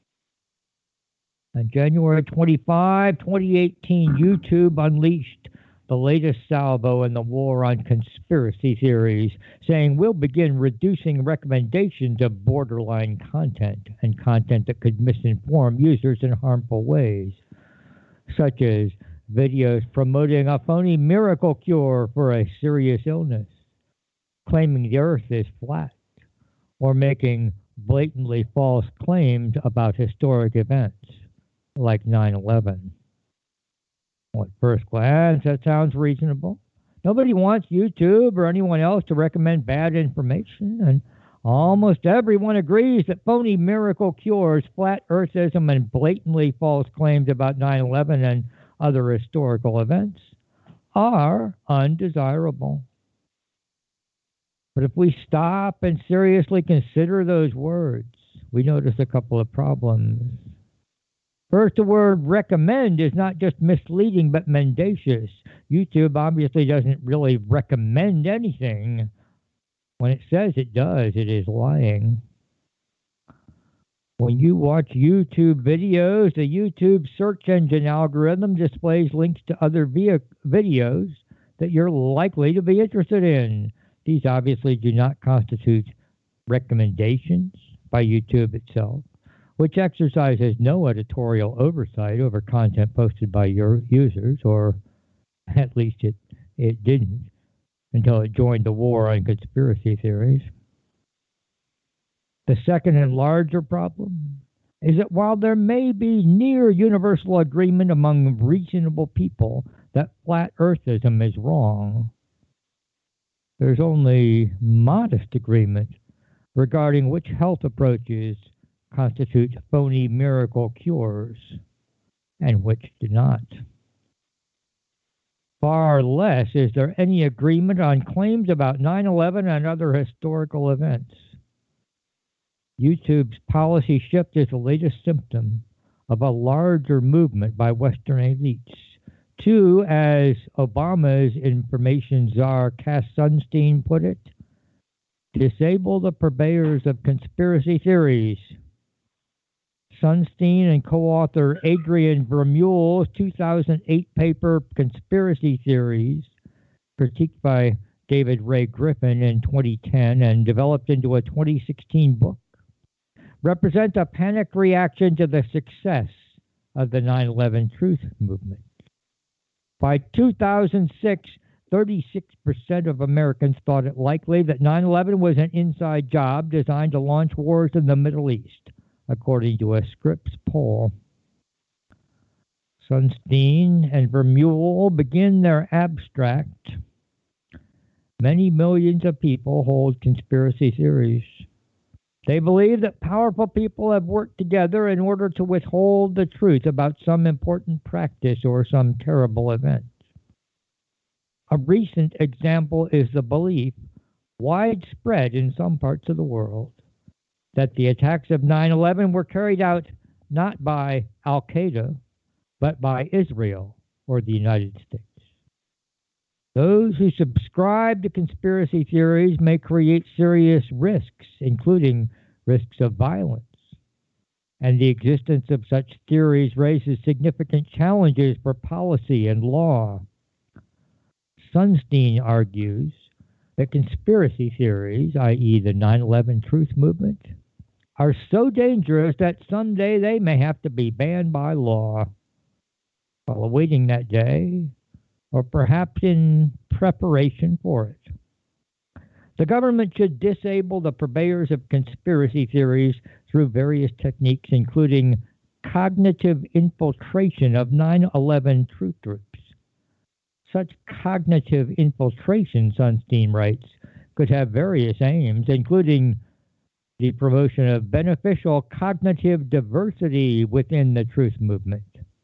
On January 25, 2018, YouTube unleashed the latest salvo in the war on conspiracy theories, saying we'll begin reducing recommendations of borderline content and content that could misinform users in harmful ways, such as videos promoting a phony miracle cure for a serious illness, claiming the earth is flat, or making blatantly false claims about historic events like 9/11. Well, at first glance, that sounds reasonable. Nobody wants YouTube or anyone else to recommend bad information, and almost everyone agrees that phony miracle cures, flat earthism, and blatantly false claims about 9/11 and other historical events are undesirable. But if we stop and seriously consider those words, we notice a couple of problems. First, the word recommend is not just misleading, but mendacious. YouTube obviously doesn't really recommend anything. When it says it does, it is lying. When you watch YouTube videos, the YouTube search engine algorithm displays links to other videos that you're likely to be interested in. These obviously do not constitute recommendations by YouTube itself, which exercises no editorial oversight over content posted by your users, or at least it didn't until it joined the war on conspiracy theories. The second and larger problem is that while there may be near universal agreement among reasonable people that flat earthism is wrong, there's only modest agreement regarding which health approaches constitute phony miracle cures and which do not. Far less is there any agreement on claims about 9/11 and other historical events. YouTube's policy shift is the latest symptom of a larger movement by Western elites to, as Obama's information czar Cass Sunstein put it, disable the purveyors of conspiracy theories. Sunstein and co-author Adrian Vermeule's 2008 paper Conspiracy Theories, critiqued by David Ray Griffin in 2010 and developed into a 2016 book, represent a panicked reaction to the success of the 9/11 truth movement. By 2006, 36% of Americans thought it likely that 9/11 was an inside job designed to launch wars in the Middle East, according to a Scripps poll. Sunstein and Vermeule begin their abstract. Many millions of people hold conspiracy theories. They believe that powerful people have worked together in order to withhold the truth about some important practice or some terrible event. A recent example is the belief, widespread in some parts of the world, that the attacks of 9/11 were carried out not by Al-Qaeda, but by Israel or the United States. Those who subscribe to conspiracy theories may create serious risks, including risks of violence. And the existence of such theories raises significant challenges for policy and law. Sunstein argues that conspiracy theories, i.e. the 9/11 truth movement, are so dangerous that someday they may have to be banned by law. While awaiting that day, or perhaps in preparation for it, the government should disable the purveyors of conspiracy theories through various techniques, including cognitive infiltration of 9/11 truth groups. Such cognitive infiltration, Sunstein writes, could have various aims, including the promotion of beneficial cognitive diversity within the truth movement.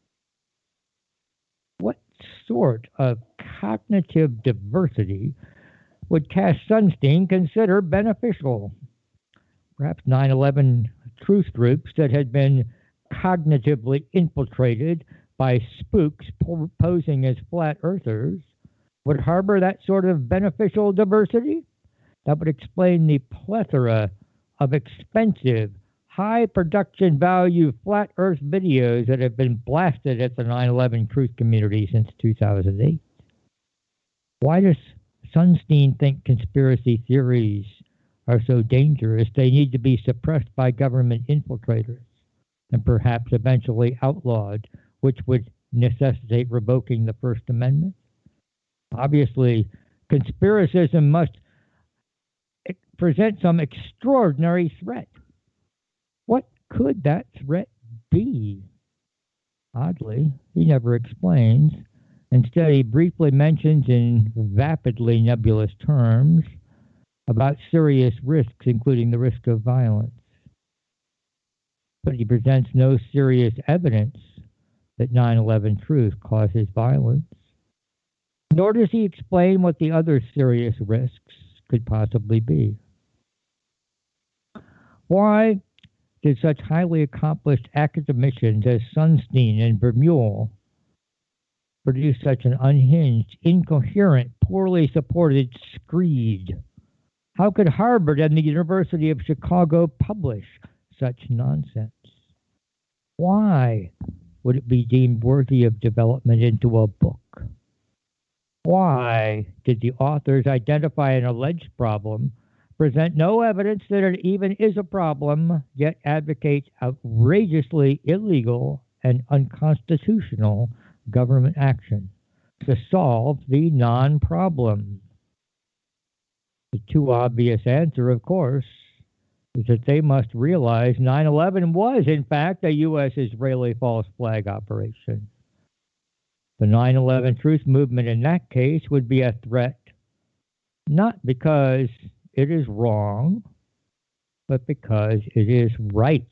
What sort of cognitive diversity would Cass Sunstein consider beneficial? Perhaps 9/11 truth groups that had been cognitively infiltrated by spooks posing as flat earthers would harbor that sort of beneficial diversity? That would explain the plethora of expensive, high production value flat earth videos that have been blasted at the 9/11 truth community since 2008. Why does Sunstein think conspiracy theories are so dangerous they need to be suppressed by government infiltrators and perhaps eventually outlawed, which would necessitate revoking the First Amendment? Obviously, conspiracism must present some extraordinary threat. What could that threat be? Oddly, he never explains. Instead, he briefly mentions in vapidly nebulous terms about serious risks, including the risk of violence. But he presents no serious evidence that 9/11 truth causes violence. Nor does he explain what the other serious risks could possibly be. Why did such highly accomplished academicians as Sunstein and Vermeule produce such an unhinged, incoherent, poorly supported screed? How could Harvard and the University of Chicago publish such nonsense? Why would it be deemed worthy of development into a book? Why did the authors identify an alleged problem, present no evidence that it even is a problem, yet advocate outrageously illegal and unconstitutional government action to solve the non-problem? The too obvious answer, of course, is that they must realize 9/11 was, in fact, a U.S.-Israeli false flag operation. The 9/11 truth movement in that case would be a threat, not because it is wrong, but because it is right.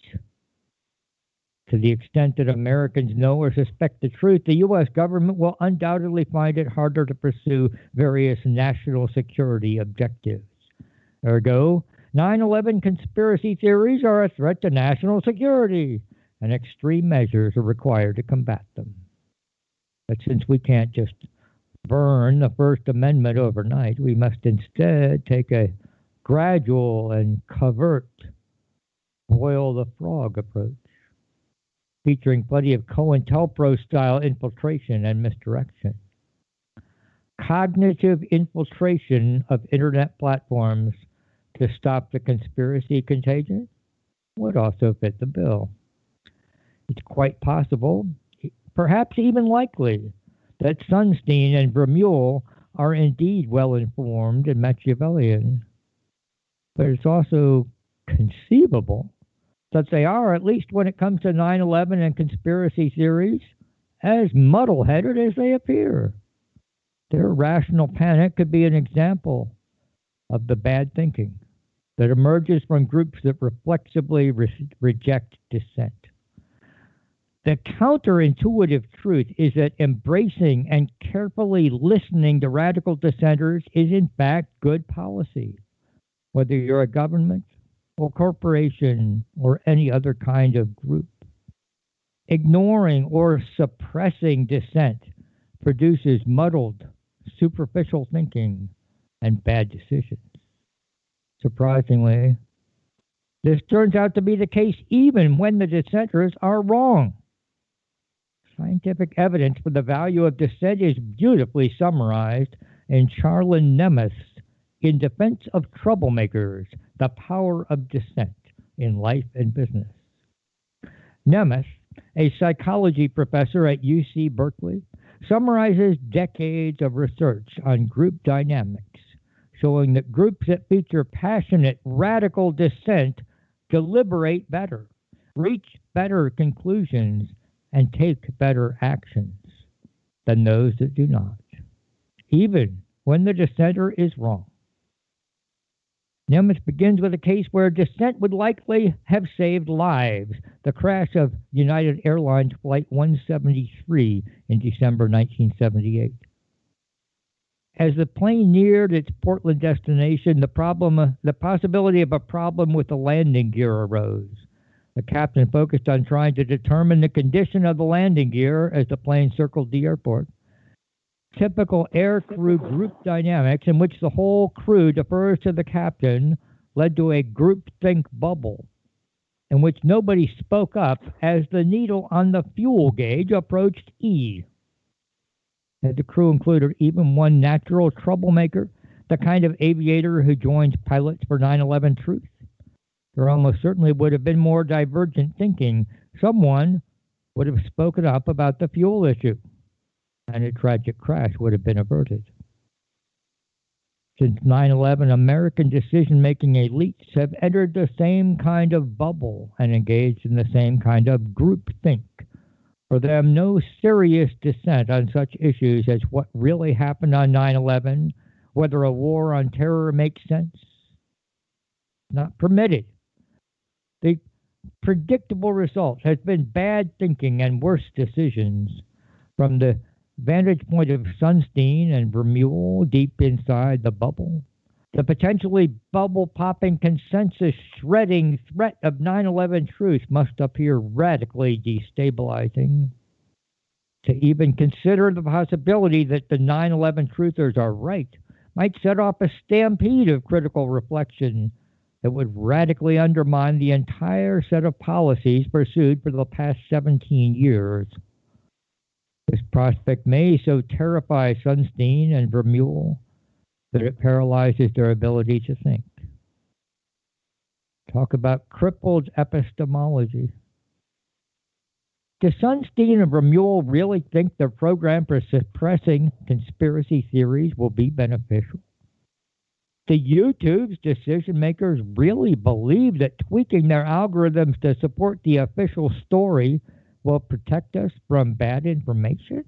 To the extent that Americans know or suspect the truth, the U.S. government will undoubtedly find it harder to pursue various national security objectives. Ergo, 9/11 conspiracy theories are a threat to national security, and extreme measures are required to combat them. But since we can't just burn the First Amendment overnight, we must instead take a gradual and covert, boil the frog approach, featuring plenty of COINTELPRO-style infiltration and misdirection. Cognitive infiltration of internet platforms to stop the conspiracy contagion would also fit the bill. It's quite possible, perhaps even likely, that Sunstein and Vermeule are indeed well-informed and Machiavellian, but it's also conceivable that they are, at least when it comes to 9/11 and conspiracy theories, as muddle-headed as they appear. Their rational panic could be an example of the bad thinking that emerges from groups that reflexively reject dissent. The counterintuitive truth is that embracing and carefully listening to radical dissenters is in fact good policy, whether you're a government or corporation or any other kind of group. Ignoring or suppressing dissent produces muddled, superficial thinking and bad decisions. Surprisingly, this turns out to be the case even when the dissenters are wrong. Scientific evidence for the value of dissent is beautifully summarized in Charlene Nemeth's In Defense of Troublemakers, The Power of Dissent in Life and Business. Nemeth, a psychology professor at UC Berkeley, summarizes decades of research on group dynamics, showing that groups that feature passionate, radical dissent deliberate better, reach better conclusions, and take better actions than those that do not, even when the dissenter is wrong. Nemeth begins with a case where dissent would likely have saved lives, the crash of United Airlines Flight 173 in December 1978. As the plane neared its Portland destination, the possibility of a problem with the landing gear arose. The captain focused on trying to determine the condition of the landing gear as the plane circled the airport. Typical aircrew group dynamics in which the whole crew defers to the captain led to a groupthink bubble in which nobody spoke up as the needle on the fuel gauge approached E. Had the crew included even one natural troublemaker, the kind of aviator who joins pilots for 9/11 truth, there almost certainly would have been more divergent thinking. Someone would have spoken up about the fuel issue, and a tragic crash would have been averted. Since 9/11, American decision-making elites have entered the same kind of bubble and engaged in the same kind of groupthink. For them, no serious dissent on such issues as what really happened on 9/11, whether a war on terror makes sense, not permitted. The predictable result has been bad thinking and worse decisions. From the vantage point of Sunstein and Vermeule deep inside the bubble, the potentially bubble-popping, consensus-shredding threat of 9/11 truth must appear radically destabilizing. To even consider the possibility that the 9/11 truthers are right might set off a stampede of critical reflection that would radically undermine the entire set of policies pursued for the past 17 years. This prospect may so terrify Sunstein and Vermeule that it paralyzes their ability to think. Talk about crippled epistemology. Do Sunstein and Vermeule really think their program for suppressing conspiracy theories will be beneficial? Do YouTube's decision makers really believe that tweaking their algorithms to support the official story will protect us from bad information?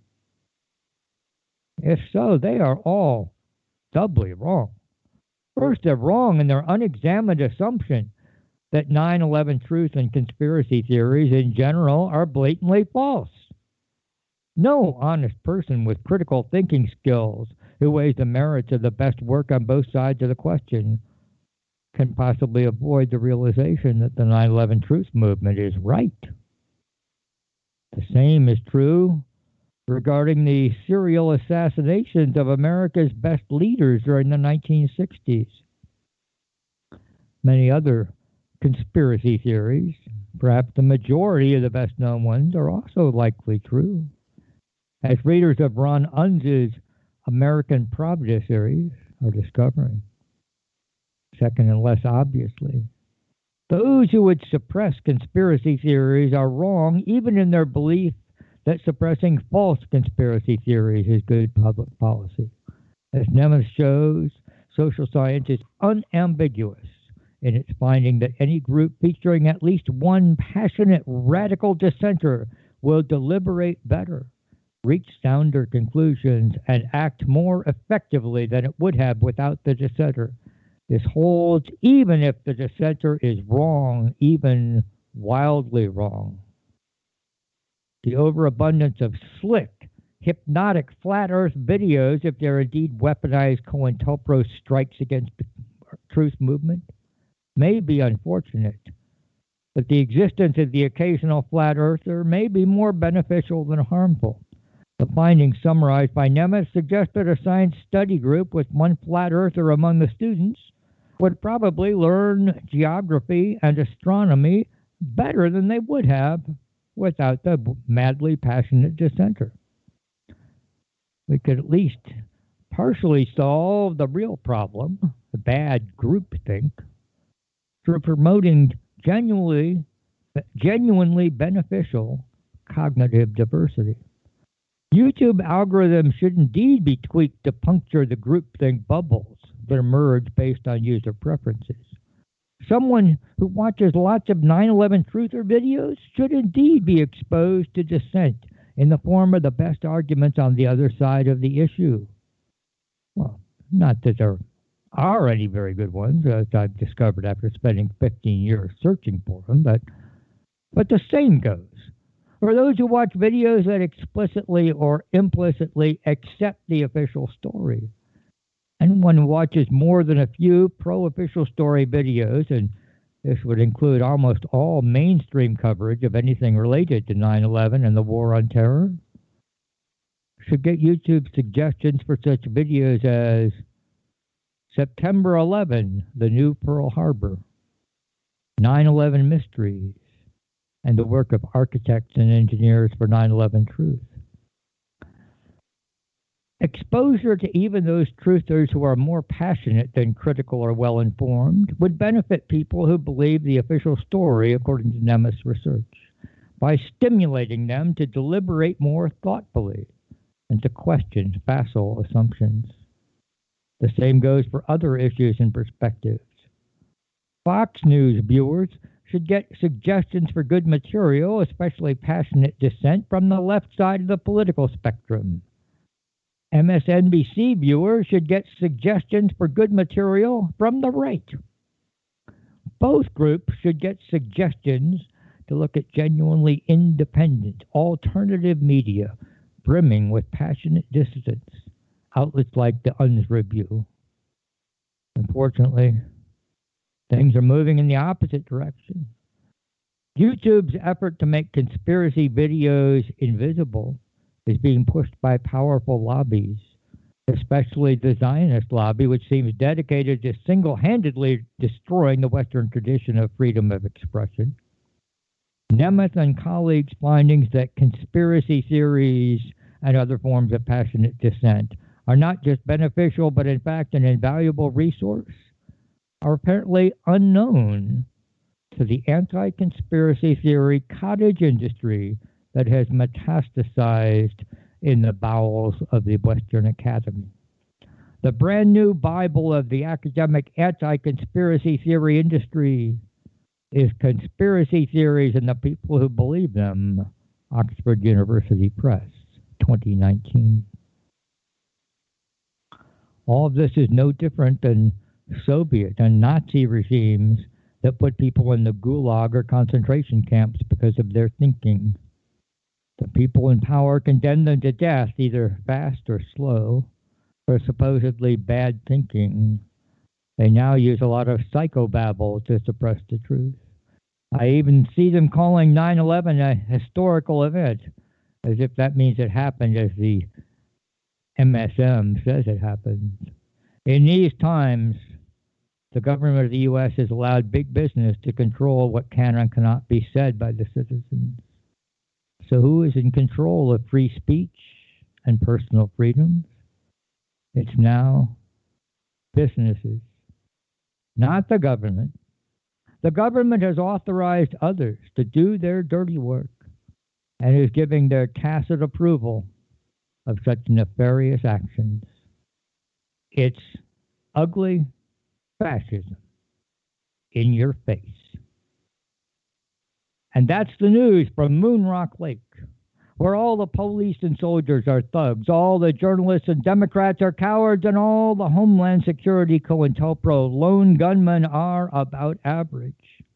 If so, they are all doubly wrong. First, they're wrong in their unexamined assumption that 9/11 truth and conspiracy theories in general are blatantly false. No honest person with critical thinking skills who weighs the merits of the best work on both sides of the question can possibly avoid the realization that the 9/11 truth movement is right. The same is true regarding the serial assassinations of America's best leaders during the 1960s. Many other conspiracy theories, perhaps the majority of the best-known ones, are also likely true. As readers of Ron Unz's American Pravda series are discovering. Second and less obviously, those who would suppress conspiracy theories are wrong even in their belief that suppressing false conspiracy theories is good public policy. As Nemes shows, social science is unambiguous in its finding that any group featuring at least one passionate radical dissenter will deliberate better, reach sounder conclusions, and act more effectively than it would have without the dissenter. This holds even if the dissenter is wrong, even wildly wrong. The overabundance of slick, hypnotic flat earth videos, if they're indeed weaponized COINTELPRO strikes against the truth movement, may be unfortunate, but the existence of the occasional flat earther may be more beneficial than harmful. The findings summarized by Nemes suggest that a science study group with one flat earther among the students would probably learn geography and astronomy better than they would have without the madly passionate dissenter. We could at least partially solve the real problem, the bad groupthink, through promoting genuinely beneficial cognitive diversity. YouTube algorithms should indeed be tweaked to puncture the groupthink bubbles that emerge based on user preferences. Someone who watches lots of 9/11 truther videos should indeed be exposed to dissent in the form of the best arguments on the other side of the issue. Well, not that there are any very good ones, as I've discovered after spending 15 years searching for them, but the same goes for those who watch videos that explicitly or implicitly accept the official story. Anyone who watches more than a few pro-official story videos, and this would include almost all mainstream coverage of anything related to 9/11 and the War on Terror, should get YouTube suggestions for such videos as September 11, the new Pearl Harbor, 9/11 mysteries, and the work of architects and engineers for 9/11 truth. Exposure to even those truthers who are more passionate than critical or well-informed would benefit people who believe the official story, according to Nemes research, by stimulating them to deliberate more thoughtfully and to question facile assumptions. The same goes for other issues and perspectives. Fox News viewers should get suggestions for good material, especially passionate dissent, from the left side of the political spectrum. MSNBC viewers should get suggestions for good material from the right. Both groups should get suggestions to look at genuinely independent, alternative media brimming with passionate dissidents, outlets like the Unz Review. Unfortunately, things are moving in the opposite direction. YouTube's effort to make conspiracy videos invisible is being pushed by powerful lobbies especially the Zionist lobby, which seems dedicated to single-handedly destroying the Western tradition of freedom of expression. Nemeth and colleagues' findings that conspiracy theories and other forms of passionate dissent are not just beneficial, but in fact an invaluable resource, are apparently unknown to the anti-conspiracy theory cottage industry that has metastasized in the bowels of the Western Academy. The brand new Bible of the academic anti-conspiracy theory industry is Conspiracy Theories and the People Who Believe Them, Oxford University Press, 2019. All of this is no different than Soviet and Nazi regimes that put people in the Gulag or concentration camps because of their thinking. The people in power condemn them to death, either fast or slow, for supposedly bad thinking. They now use a lot of psychobabble to suppress the truth. I even see them calling 9/11 a historical event, as if that means it happened as the MSM says it happened. In these times, the government of the U.S. has allowed big business to control what can and cannot be said by the citizens. So who is in control of free speech and personal freedoms? It's now businesses, not the government. The government has authorized others to do their dirty work and is giving their tacit approval of such nefarious actions. It's ugly fascism in your face. And that's the news from Moon Rock Lake, where all the police and soldiers are thugs, all the journalists and Democrats are cowards, and all the Homeland Security COINTELPRO lone gunmen are about average.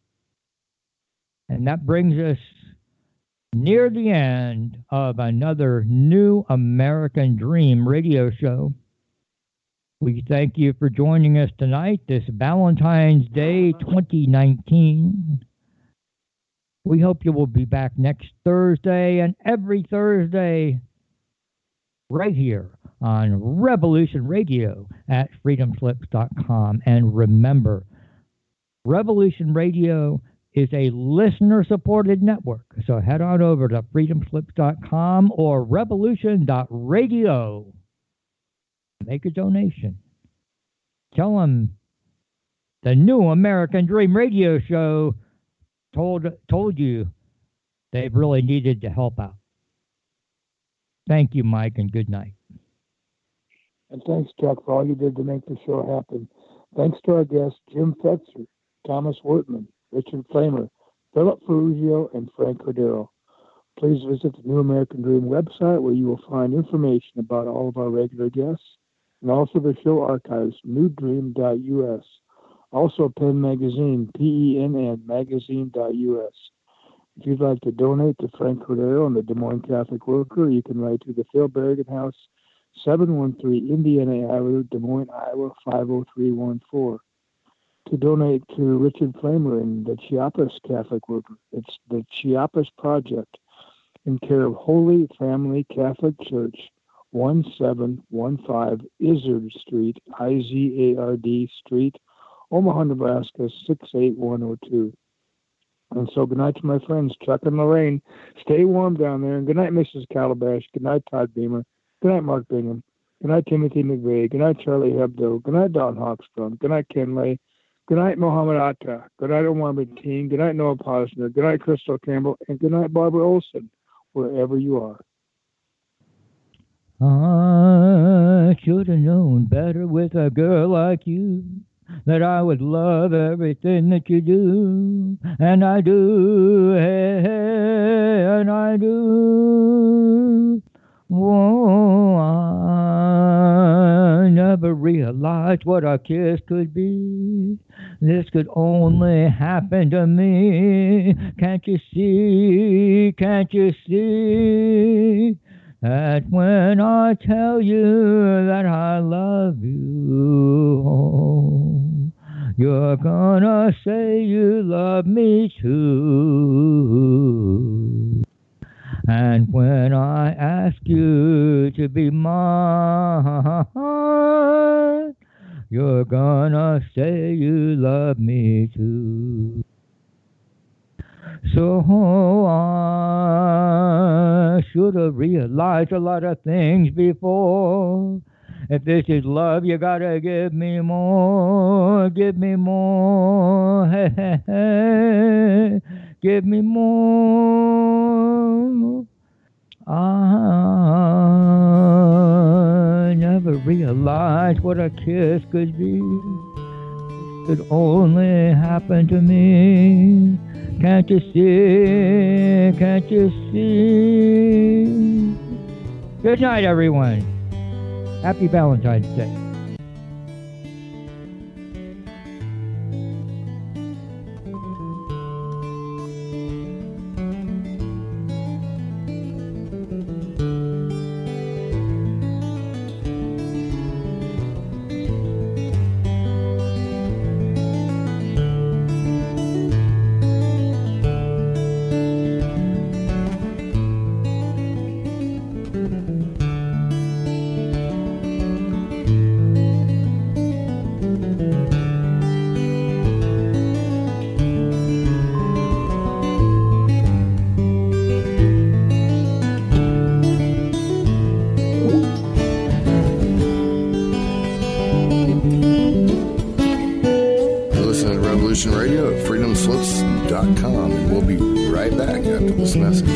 And that brings us near the end of another New American Dream radio show. We thank you for joining us tonight, this Valentine's Day 2019. We hope you will be back next Thursday and every Thursday right here on Revolution Radio at freedomslips.com. And remember, Revolution Radio is a listener-supported network. So head on over to freedomslips.com or revolution.radio. Make a donation. Tell them the New American Dream radio show told you they really needed to help out. Thank you, Mike, and good night. And thanks, Chuck, for all you did to make the show happen. Thanks to our guests, Jim Fetzer, Thomas Wortman, Richard Flamer, Philip Ferrugio, and Frank Cordero. Please visit the New American Dream website, where you will find information about all of our regular guests and also the show archives, newdream.us. Also, Penn Magazine, PENN magazine.us. If you'd like to donate to Frank Cordero and the Des Moines Catholic Worker, you can write to the Phil Berrigan House, 713 Indiana Avenue, Des Moines, Iowa, 50314. To donate to Richard Flamer and the Chiapas Catholic Worker, it's the Chiapas Project, in care of Holy Family Catholic Church, 1715 Izard Street, Izard Street, Omaha, Nebraska, 68102. And so good night to my friends, Chuck and Lorraine. Stay warm down there. And good night, Mrs. Calabash. Good night, Todd Beamer. Good night, Mark Bingham. Good night, Timothy McVeigh. Good night, Charlie Hebdo. Good night, Don Hawkstrom. Good night, Ken Lay. Good night, Mohammed Atta. Good night, Omar Mateen. Good night, Noah Posner. Good night, Crystal Campbell. And good night, Barbara Olson, wherever you are. I should have known better with a girl like you, that I would love everything that you do, and I do, hey, and I do. Whoa, I never realized what a kiss could be. This could only happen to me. Can't you see, can't you see, that when I tell you that I love you, you're gonna say you love me too. And when I ask you to be mine, you're gonna say you love me too. So I should have realized a lot of things before. If this is love, you gotta give me more, give me more, hey, hey, hey, give me more. I never realized what a kiss could be. It could only happen to me. Can't you see? Can't you see? Good night, everyone. Happy Valentine's Day. Radio at freedomslips.com, and we'll be right back after this message.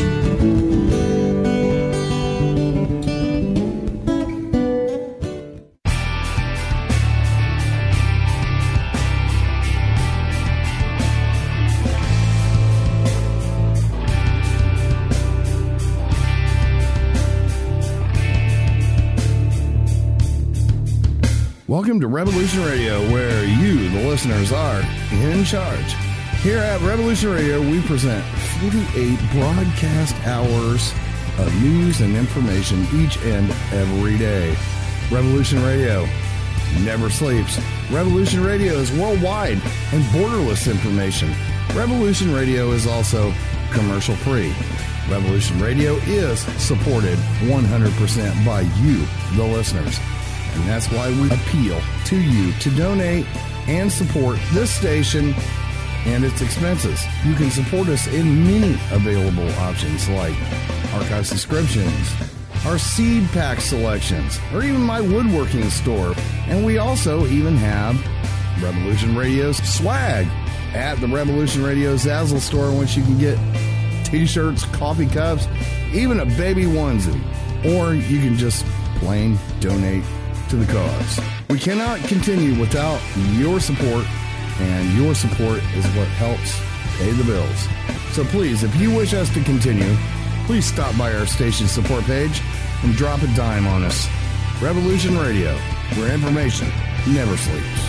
Welcome to Revolution Radio, where you, the listeners, are in charge. Here at Revolution Radio, we present 48 broadcast hours of news and information each and every day. Revolution Radio never sleeps. Revolution Radio is worldwide and borderless information. Revolution Radio is also commercial-free. Revolution Radio is supported 100% by you, the listeners. And that's why we appeal to you to donate and support this station and its expenses. You can support us in many available options like archive subscriptions, our seed pack selections, or even my woodworking store. And we also even have Revolution Radio's swag at the Revolution Radio Zazzle store, in which you can get t-shirts, coffee cups, even a baby onesie. Or you can just plain donate to the cause. We cannot continue without your support, and your support is what helps pay the bills. So please, if you wish us to continue, please stop by our station support page and drop a dime on us. Revolution Radio, where information never sleeps.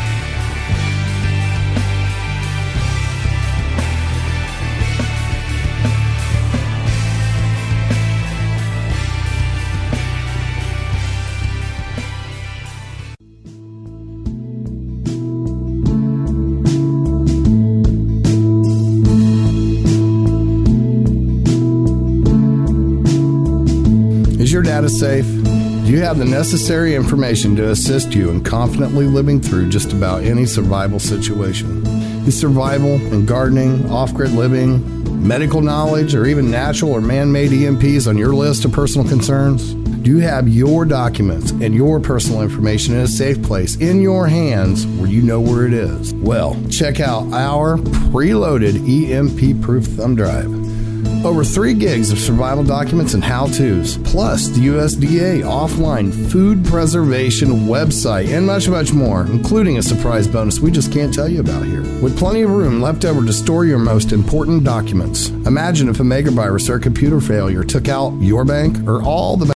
Is your data safe? Do you have the necessary information to assist you in confidently living through just about any survival situation? Is survival and gardening, off-grid living, medical knowledge, or even natural or man-made EMPs on your list of personal concerns? Do you have your documents and your personal information in a safe place in your hands where you know where it is? Well, check out our preloaded EMP-proof thumb drive. Over 3 gigs of survival documents and how-tos, plus the USDA offline food preservation website, and much, much more, including a surprise bonus we just can't tell you about here. With plenty of room left over to store your most important documents. Imagine if a megavirus or a computer failure took out your bank or all the